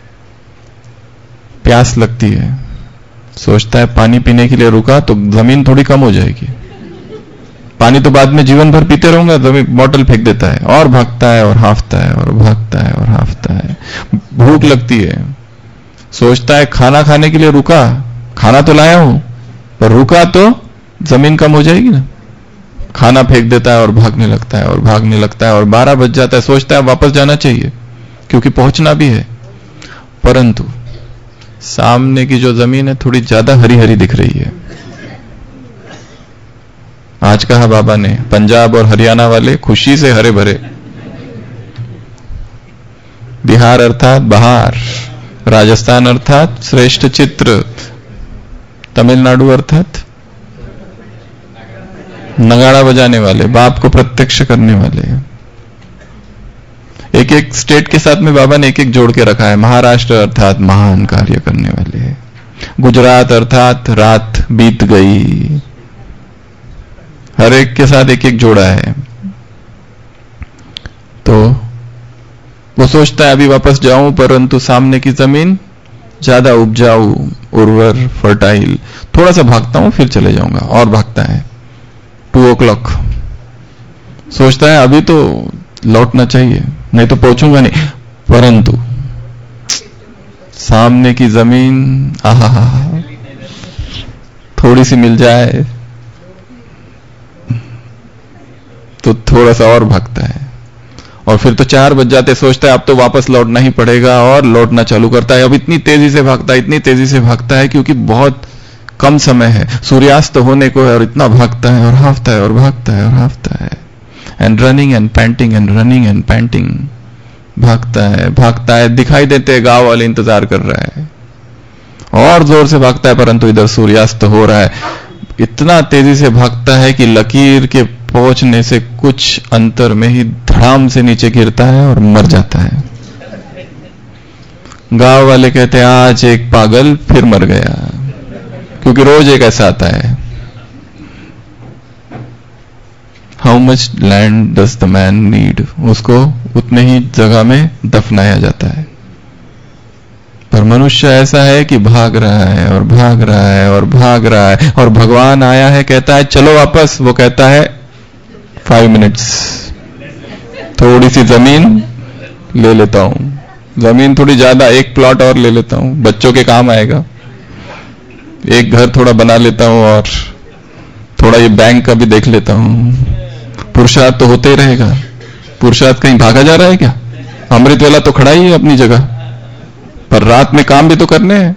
प्यास लगती है, सोचता है पानी पीने के लिए रुका तो जमीन थोड़ी कम हो जाएगी, पानी तो बाद में जीवन भर पीते रहूंगा, जमीन बोतल फेंक देता है और भागता है और हाफता है और भागता है और हाफता है। भूख लगती है, सोचता है खाना खाने के लिए रुका, खाना तो लाया हूं, पर रुका तो जमीन कम हो जाएगी ना। खाना फेंक देता है और भागने लगता है और भागने लगता है और बारह बज जाता है। सोचता है वापस जाना चाहिए क्योंकि पहुंचना भी है, परंतु सामने की जो जमीन है थोड़ी ज्यादा हरी हरी दिख रही है। आज कहा बाबा ने, पंजाब और हरियाणा वाले खुशी से हरे भरे, बिहार अर्थात बहार, राजस्थान अर्थात श्रेष्ठ चित्र, तमिलनाडु अर्थात नगाड़ा बजाने वाले, बाप को प्रत्यक्ष करने वाले। एक एक स्टेट के साथ में बाबा ने एक एक जोड़ के रखा है। महाराष्ट्र अर्थात महान कार्य करने वाले, गुजरात अर्थात रात बीत गई, हर एक के साथ एक एक जोड़ा है। तो वो सोचता है अभी वापस जाऊं, परंतु सामने की जमीन ज्यादा उपजाऊ, उर्वर, फर्टाइल, थोड़ा सा भागता हूं फिर चले जाऊंगा, और भागता है। टू ओ क्लॉक सोचता है अभी तो लौटना चाहिए, नहीं तो पहुंचूंगा नहीं, परंतु सामने की जमीन आहा थोड़ी सी मिल जाए तो थोड़ा सा और भागता है, और फिर तो चार बज जाते, सोचता है अब तो वापस लौटना ही पड़ेगा, और लौटना चालू करता है। अब इतनी तेजी से भागता है, इतनी तेजी से भागता है क्योंकि बहुत कम समय है, सूर्यास्त होने को है, और इतना भागता है और हाफता है और भागता है और हाफता है, and running and panting and running and panting, भागता है भागता है। दिखाई देते गांव वाले इंतजार कर रहा है, और जोर से भागता है, परंतु इधर सूर्यास्त हो रहा है। इतना तेजी से भागता है कि लकीर के पहुंचने से कुछ अंतर में ही धड़ाम से नीचे गिरता है और मर जाता है। गांव वाले कहते हैं आज एक पागल फिर मर गया, क्योंकि रोज एक ऐसा आता है। How much land does the man need, उसको उतने ही जगह में दफनाया जाता है। पर मनुष्य ऐसा है कि भाग रहा है और भाग रहा है और भाग रहा है, और भगवान आया है, कहता है चलो वापस, वो कहता है फाइव मिनट्स, थोड़ी सी जमीन ले लेता हूं, जमीन थोड़ी ज्यादा, एक प्लॉट और ले लेता हूं, बच्चों के काम आएगा, एक घर थोड़ा बना लेता हूं, और थोड़ा ये बैंक का भी देख लेता हूं। पुरुषार्थ तो होते ही रहेगा। पुरुषार्थ कहीं भागा जा रहा है क्या? अमृत वेला तो खड़ा ही है अपनी जगह, पर रात में काम भी तो करने हैं।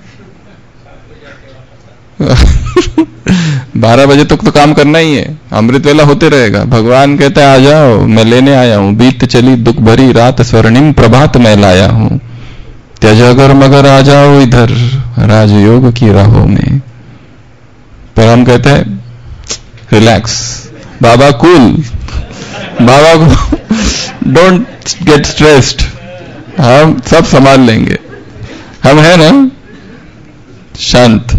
बारह बजे तक तो, तो काम करना ही है, अमृत वेला होते रहेगा। भगवान कहता है आ जाओ, मैं लेने आया हूं, बीत चली दुख भरी रात, स्वर्णिम प्रभात मैं लाया हूं, त्यज अगर मगर आ जाओ इधर, राजयोग की राहों में। पर हम कहते हैं रिलैक्स, बाबा कूल, बाबा को डोंट गेट स्ट्रेस्ड, हम सब संभाल लेंगे, हम है ना शांत।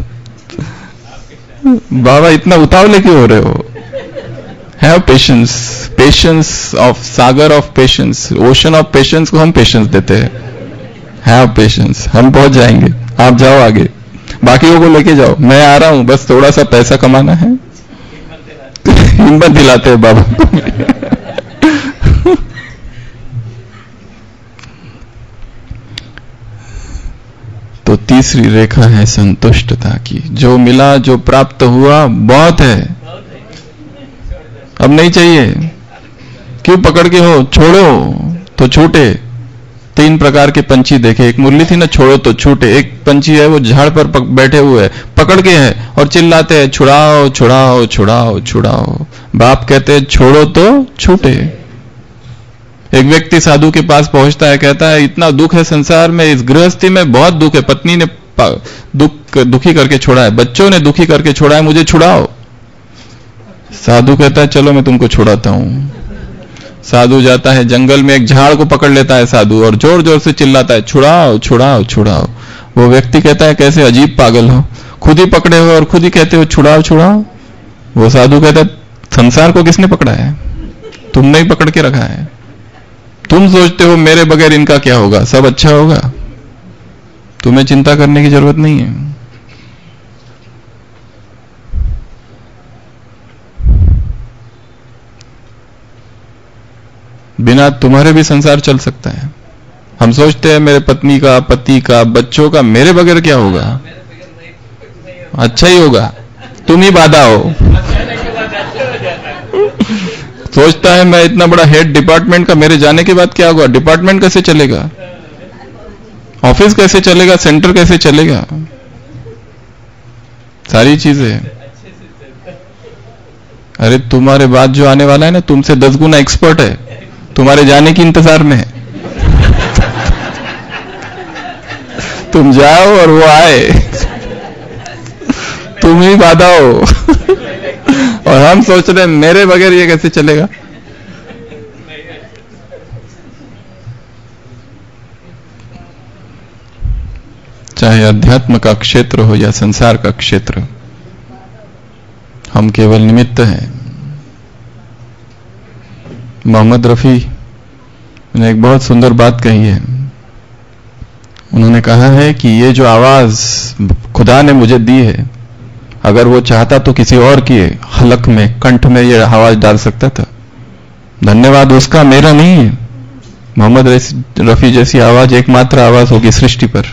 बाबा इतना उतावले क्यों हो रहे हो? हैव पेशेंस, पेशेंस ऑफ सागर of patience, ocean of patience को हम पेशेंस देते हैं। हैव पेशेंस, हम पहुंच जाएंगे, आप जाओ आगे, बाकियों को लेके जाओ, मैं आ रहा हूं, बस थोड़ा सा पैसा कमाना है। हिम्मत दिलाते हैं बाबा को। तो तीसरी रेखा है संतुष्टता की। जो मिला, जो प्राप्त हुआ, बहुत है, अब नहीं चाहिए। क्यों पकड़ के हो? छोड़ो तो छूटे। तीन प्रकार के पंछी देखे, एक मुरली थी ना, छोड़ो तो छूटे। एक पंछी है वो झाड़ पर बैठे हुए है, पकड़ के है और चिल्लाते हैं छुड़ाओ छुड़ाओ छुड़ाओ छुड़ाओ। बाप कहते हैं छोड़ो तो छूटे। एक व्यक्ति साधु के पास पहुंचता है, कहता है इतना दुख है संसार में, इस गृहस्थी में बहुत दुख है, पत्नी ने दुख दुखी करके छोड़ा है, बच्चों ने दुखी करके छोड़ा है, मुझे छुड़ाओ। साधु कहता है चलो मैं तुमको छुड़ाता हूं। साधु जाता है जंगल में, एक झाड़ को पकड़ लेता है साधु और जोर जोर से चिल्लाता है छुड़ाओ छुड़ाओ छुड़ाओ। वो व्यक्ति कहता है कैसे अजीब पागल हो, खुद ही पकड़े हो और खुद ही कहते हो छुड़ाओ छुड़ाओ। वो साधु कहता है संसार को किसने पकड़ा है? तुमने ही पकड़ के रखा है। तुम सोचते हो मेरे बगैर इनका क्या होगा, सब अच्छा होगा, तुम्हें चिंता करने की जरूरत नहीं है। बिना तुम्हारे भी संसार चल सकता है। हम सोचते हैं मेरे पत्नी का, पति का, बच्चों का, मेरे बगैर क्या होगा, अच्छा ही होगा, तुम ही बाधा हो। सोचता है मैं इतना बड़ा हेड डिपार्टमेंट का, मेरे जाने के बाद क्या होगा, डिपार्टमेंट कैसे चलेगा, ऑफिस कैसे चलेगा, सेंटर कैसे चलेगा, सारी चीजें। अरे तुम्हारे बाद जो आने वाला है ना, तुमसे दस गुना एक्सपर्ट है, तुम्हारे जाने की इंतजार में है। तुम जाओ और वो आए, तुम ही बाधा हो। और हम सोच रहे हैं मेरे बगैर ये कैसे चलेगा। चाहे अध्यात्म का क्षेत्र हो या संसार का क्षेत्र, हम केवल निमित्त हैं। मोहम्मद रफी ने एक बहुत सुंदर बात कही है। उन्होंने कहा है कि ये जो आवाज खुदा ने मुझे दी है, अगर वो चाहता तो किसी और की हलक में, कंठ में ये आवाज डाल सकता था। धन्यवाद उसका, मेरा नहीं है। मोहम्मद रफी जैसी आवाज एकमात्र आवाज होगी सृष्टि पर।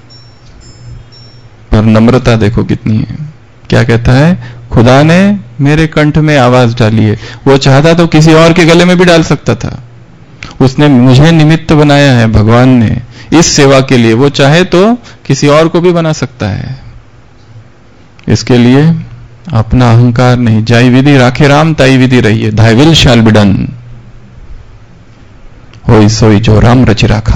पर नम्रता देखो कितनी है। क्या कहता है, खुदा ने मेरे कंठ में आवाज डाली है, वो चाहता तो किसी और के गले में भी डाल सकता था। उसने मुझे निमित्त बनाया है भगवान ने इस सेवा के लिए, वो चाहे तो किसी और को भी बना सकता है। इसके लिए अपना अहंकार नहीं, जाई विधि राखे राम ताई विधि रहिए, धाई विल शैल बी डन, होई सोई जो राम रचि राखा।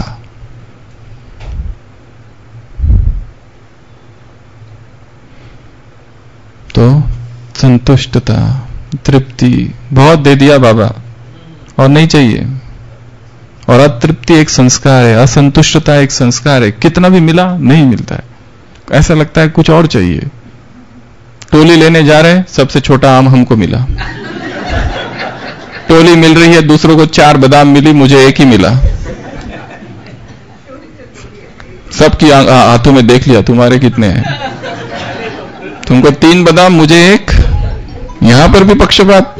तो संतुष्टता, तृप्ति बहुत दे दिया बाबा और नहीं चाहिए। और अतृप्ति एक संस्कार है, असंतुष्टता एक संस्कार है। कितना भी मिला नहीं मिलता है, ऐसा लगता है कुछ और चाहिए। टोली लेने जा रहे हैं, सबसे छोटा आम हमको मिला। टोली मिल रही है, दूसरों को चार बादाम मिली, मुझे एक ही मिला। सबकी हाथों में देख लिया तुम्हारे कितने हैं, तुमको तीन बादाम मुझे एक। यहां पर भी पक्षपात,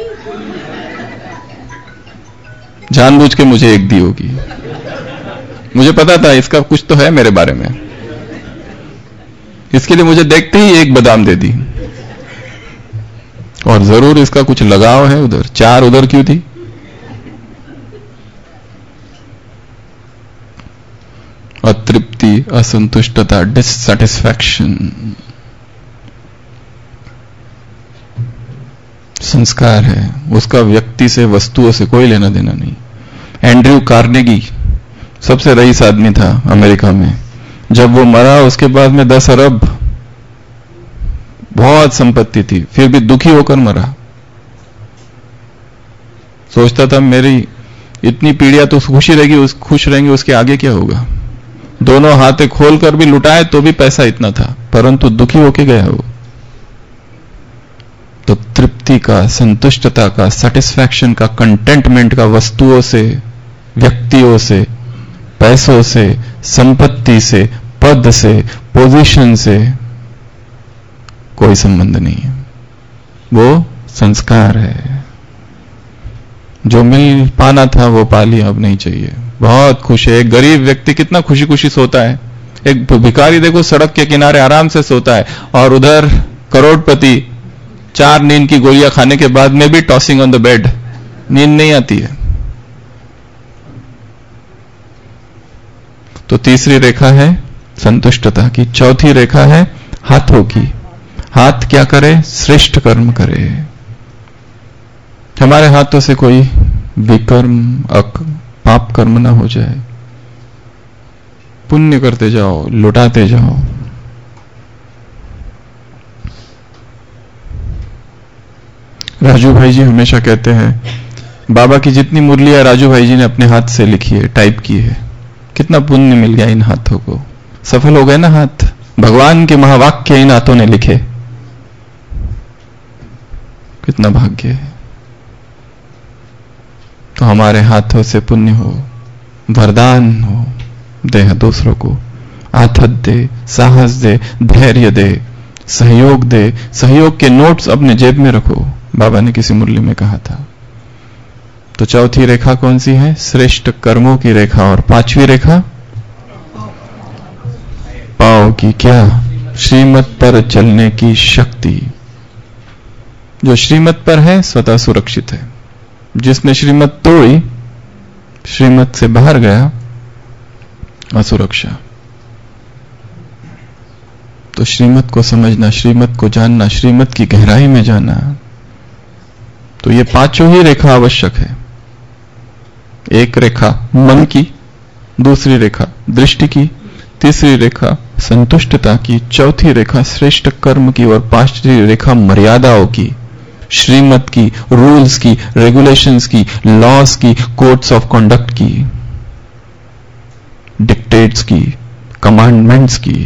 जानबूझ के मुझे एक दी होगी। मुझे पता था इसका कुछ तो है मेरे बारे में, इसके लिए मुझे देखते ही एक बादाम दे दी। और जरूर इसका कुछ लगाव है उधर, चार उधर क्यों थी? अतृप्ति, असंतुष्टता, डिससैटिस्फैक्शन संस्कार है, उसका व्यक्ति से, वस्तुओं से कोई लेना देना नहीं। एंड्रयू कार्नेगी सबसे रईस आदमी था अमेरिका में। जब वो मरा उसके बाद में दस अरब बहुत संपत्ति थी, फिर भी दुखी होकर मरा। सोचता था मेरी इतनी पीढ़ियां तो खुशी रहेगी, उस खुश रहेंगे, उसके आगे क्या होगा। दोनों हाथे खोलकर भी लुटाए तो भी पैसा इतना था, परंतु दुखी होके गया वो। तो तृप्ति का, संतुष्टता का, सेटिस्फैक्शन का, कंटेंटमेंट का वस्तुओं से, व्यक्तियों से, पैसों से, संपत्ति से, पद से, पोजीशन से कोई संबंध नहीं है। वो संस्कार है। जो मिल पाना था वो पा लिया, अब नहीं चाहिए। बहुत खुश है। एक गरीब व्यक्ति कितना खुशी खुशी सोता है, एक भिखारी देखो सड़क के किनारे आराम से सोता है, और उधर करोड़पति चार नींद की गोलियां खाने के बाद में भी टॉसिंग ऑन द बेड, नींद नहीं आती है। तो तीसरी रेखा है संतुष्टता की, चौथी रेखा है हाथों की। हाथ क्या करे? श्रेष्ठ कर्म करे। हमारे हाथों से कोई विकर्म, अक, पाप कर्म ना हो जाए। पुण्य करते जाओ, लुटाते जाओ। राजू भाई जी हमेशा कहते हैं, बाबा की जितनी मुरलियां राजू भाई जी ने अपने हाथ से लिखी है, टाइप की है, कितना पुण्य मिल गया इन हाथों को। सफल हो गए ना हाथ, भगवान के महावाक्य इन हाथों ने लिखे। कितना भाग्य है। तो हमारे हाथों से पुण्य हो, वरदान हो, दे दूसरों को, आथत दे, साहस दे, धैर्य दे, सहयोग दे। सहयोग के नोट्स अपने जेब में रखो, बाबा ने किसी मुरली में कहा था। तो चौथी रेखा कौन सी है? श्रेष्ठ कर्मों की रेखा। और पांचवी रेखा पांव की। क्या? श्रीमत पर चलने की शक्ति। जो श्रीमत पर है स्वतः सुरक्षित है। जिसने श्रीमत तोड़ी, श्रीमत से बाहर गया, असुरक्षा। तो श्रीमत को समझना, श्रीमत को जानना, श्रीमत की गहराई में जाना, तो ये पांचों ही रेखा आवश्यक है। एक रेखा मन की, दूसरी रेखा दृष्टि की, तीसरी रेखा संतुष्टता की, चौथी रेखा श्रेष्ठ कर्म की, और पांचवी रेखा मर्यादाओं की, श्रीमत की, रूल्स की, रेगुलेशंस की, लॉस की, कोड्स ऑफ कंडक्ट की, डिक्टेट्स की, कमांडमेंट्स की।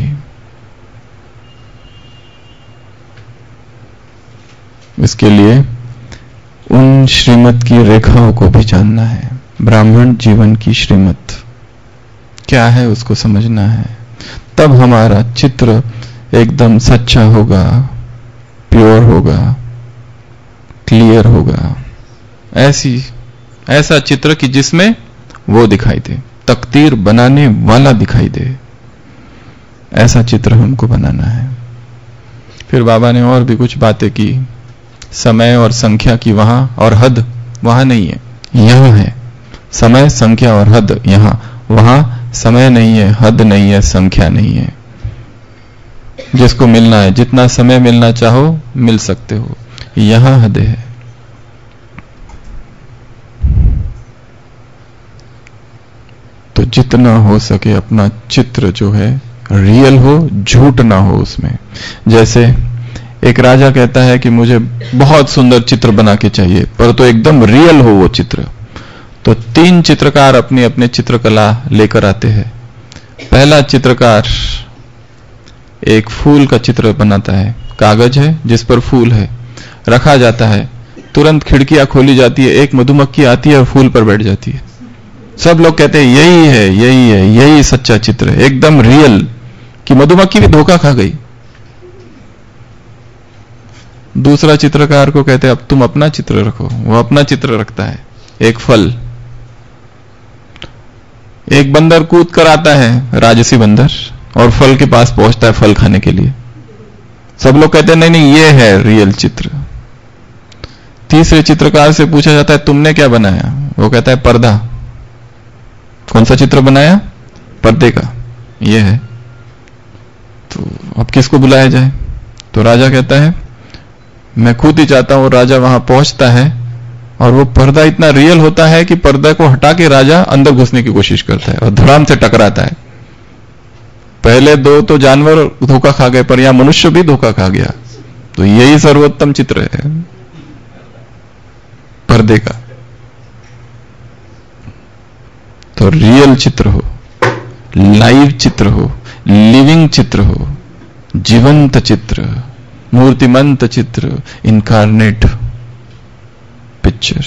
इसके लिए उन श्रीमत की रेखाओं को भी जानना है। ब्राह्मण जीवन की श्रीमत क्या है उसको समझना है, तब हमारा चित्र एकदम सच्चा होगा, प्योर होगा, क्लियर होगा। ऐसी ऐसा चित्र कि जिसमें वो दिखाई दे, तकदीर बनाने वाला दिखाई दे, ऐसा चित्र हमको बनाना है। फिर बाबा ने और भी कुछ बातें की, समय और संख्या की। वहां और हद वहां नहीं है, यहां है समय, संख्या और हद यहां। वहां समय नहीं है, हद नहीं है, संख्या नहीं है। जिसको मिलना है, जितना समय मिलना चाहो मिल सकते हो, यहां हद है। तो जितना हो सके अपना चित्र जो है रियल हो, झूठ ना हो उसमें। जैसे एक राजा कहता है कि मुझे बहुत सुंदर चित्र बना के चाहिए, पर तो एकदम रियल हो वो चित्र। तो तीन चित्रकार अपनी अपने चित्रकला लेकर आते हैं। पहला चित्रकार एक फूल का चित्र बनाता है, कागज है जिस पर फूल है, रखा जाता है, तुरंत खिड़कियां खोली जाती है, एक मधुमक्खी आती है और फूल पर बैठ जाती है। सब लोग कहते हैं यही है, यही है, यही सच्चा चित्र है, एकदम रियल, कि मधुमक्खी भी धोखा खा गई। दूसरा चित्रकार को कहते हैं अब तुम अपना चित्र रखो, वो अपना चित्र रखता है, एक फल। एक बंदर कूद कर आता है, राजसी बंदर, और फल के पास पहुंचता है फल खाने के लिए। सब लोग कहते हैं नहीं नहीं ये है रियल चित्र। तीसरे चित्रकार से पूछा जाता है तुमने क्या बनाया? वो कहता है पर्दा। कौन सा चित्र बनाया? पर्दे का। ये है। तो अब किसको बुलाया जाए? तो राजा कहता है मैं खुद ही चाहता हूं। राजा वहां पहुंचता है और वो पर्दा इतना रियल होता है कि पर्दा को हटा के राजा अंदर घुसने की कोशिश करता है और धड़ाम से टकराता है। पहले दो तो जानवर धोखा खा गए, पर यहां मनुष्य भी धोखा खा गया। तो यही सर्वोत्तम चित्र है पर्दे का। तो रियल चित्र हो, लाइव चित्र हो, लिविंग चित्र हो, जीवंत चित्र, मूर्तिमंत चित्र, इनकारनेट पिक्चर,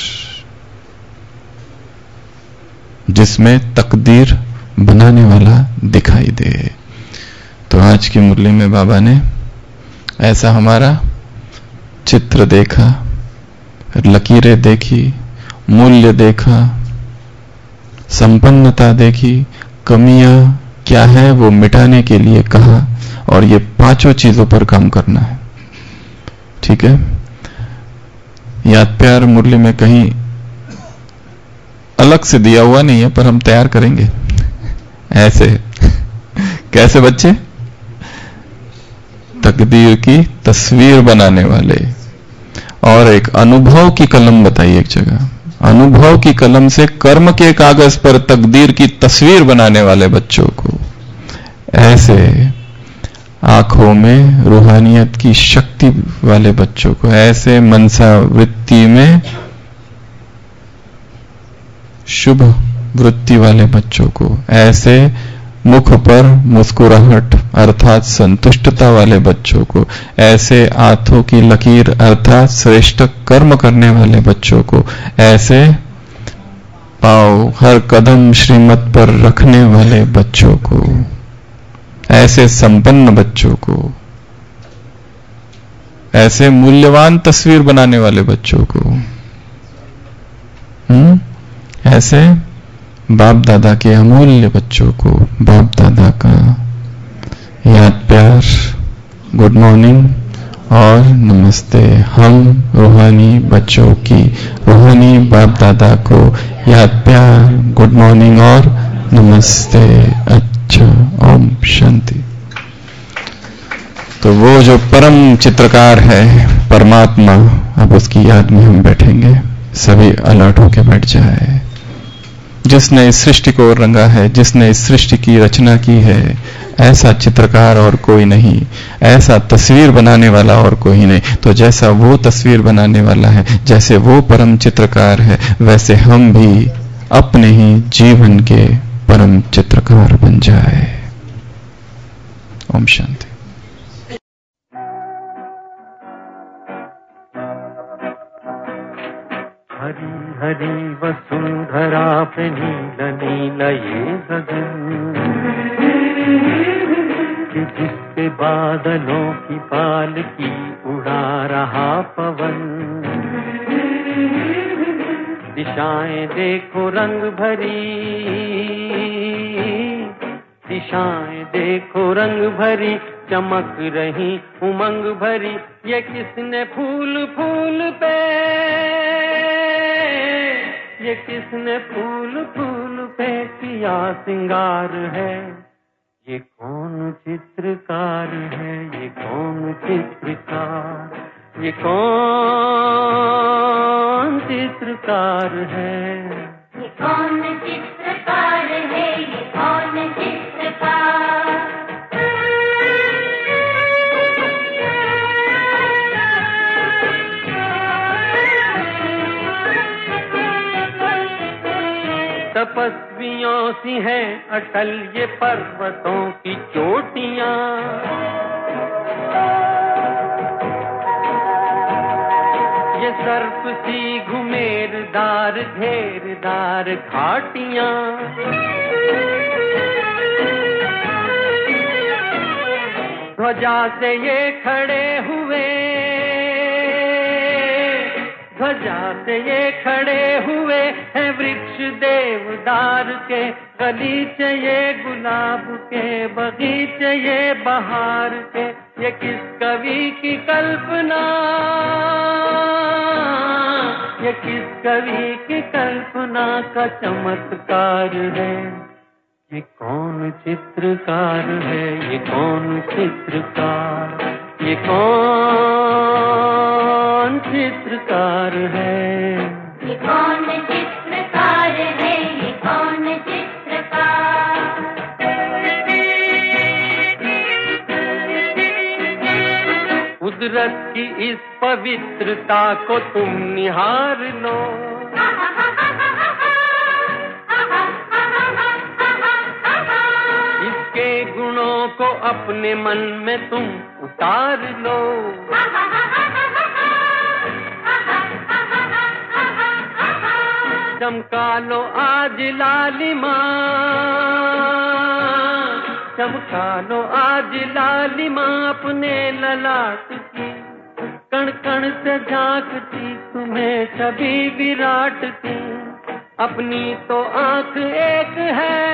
जिसमें तकदीर बनाने वाला दिखाई दे। तो आज की मुरली में बाबा ने ऐसा हमारा चित्र देखा, लकीरें देखी, मूल्य देखा, संपन्नता देखी, कमियां क्या है वो मिटाने के लिए कहा, और ये पांचों चीजों पर काम करना है। ठीक है। याद प्यार मुरली में कहीं अलग से दिया हुआ नहीं है, पर हम तैयार करेंगे ऐसे। कैसे बच्चे? तकदीर की तस्वीर बनाने वाले। और एक अनुभव की कलम बताई एक जगह, अनुभव की कलम से कर्म के कागज पर तकदीर की तस्वीर बनाने वाले बच्चों को, ऐसे आंखों में रूहानियत की शक्ति वाले बच्चों को, ऐसे मनसा वृत्ति में शुभ वृत्ति वाले बच्चों को, ऐसे मुख पर मुस्कुराहट अर्थात संतुष्टता वाले बच्चों को, ऐसे आंखों की लकीर अर्थात श्रेष्ठ कर्म करने वाले बच्चों को, ऐसे पांव हर कदम श्रीमत पर रखने वाले बच्चों को, ऐसे संपन्न बच्चों को, ऐसे मूल्यवान तस्वीर बनाने वाले बच्चों को, हम्म ऐसे बाप दादा के अमूल्य बच्चों को, बाप दादा का याद प्यार, गुड मॉर्निंग और नमस्ते। हम रूहानी बच्चों की रूहानी बाप दादा को याद प्यार, गुड मॉर्निंग और नमस्ते। अच्छा, ओम शांति। तो वो जो परम चित्रकार है परमात्मा, अब उसकी याद में हम बैठेंगे। सभी अलर्ट होके बैठ जाए। जिसने इस सृष्टि को रंगा है, जिसने इस सृष्टि की रचना की है, ऐसा चित्रकार और कोई नहीं, ऐसा तस्वीर बनाने वाला और कोई नहीं। तो जैसा वो तस्वीर बनाने वाला है, जैसे वो परम चित्रकार है, वैसे हम भी अपने ही जीवन के परम चित्रकार बन जाए। ओम शांति। हरी हरी वसुंधरा पे नील नील ये गगन, कि जिसपे बादलों की पालकी उड़ा रहा पवन। दिशाएं देखो रंग भरी, दिशाएं देखो रंग भरी, चमक रही उमंग भरी। ये किसने फूल फूल पे, ये किसने फूल फूल पे किया सिंगार है। ये कौन चित्रकार है, ये कौन चित्रकार, ये कौन चित्रकार है, ये कौन चित्रकार है, ये कौन चित्रकार। अटल ये पर्वतों की चोटियां। ये सर्प सी घुमेरदार घेरदार घाटियां। ध्वजा से ये खड़े हुए, ध्वजा से ये खड़े हुए हैं वृक्ष देवदार के, गलीचे ये गुलाब के, बगीचे ये बहार के। ये किस कवि की कल्पना, ये किस कवि की कल्पना का चमत्कार है। ये कौन चित्रकार है, ये कौन चित्रकार, ये कौन चित्रकार है। ये कौन चित्रकार है, ये कौन चित्रकार। कुदरत की इस पवित्रता को तुम निहार लो, इसके गुणों को अपने मन में तुम उतार लो। चमका लो आज लालिमा, चमका लो आज लालिमा अपने ललाट की, कण कण से झांकती तुम्हें छवि विराट की। अपनी तो आंख एक है,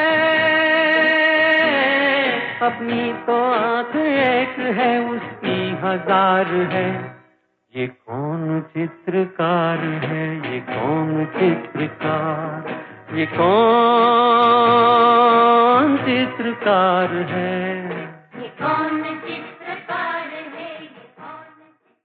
अपनी तो आंख एक है, उसकी हजार है। ये कौन चित्रकार है, ये कौन चित्रकार, ये कौन चित्रकार है। ये कौन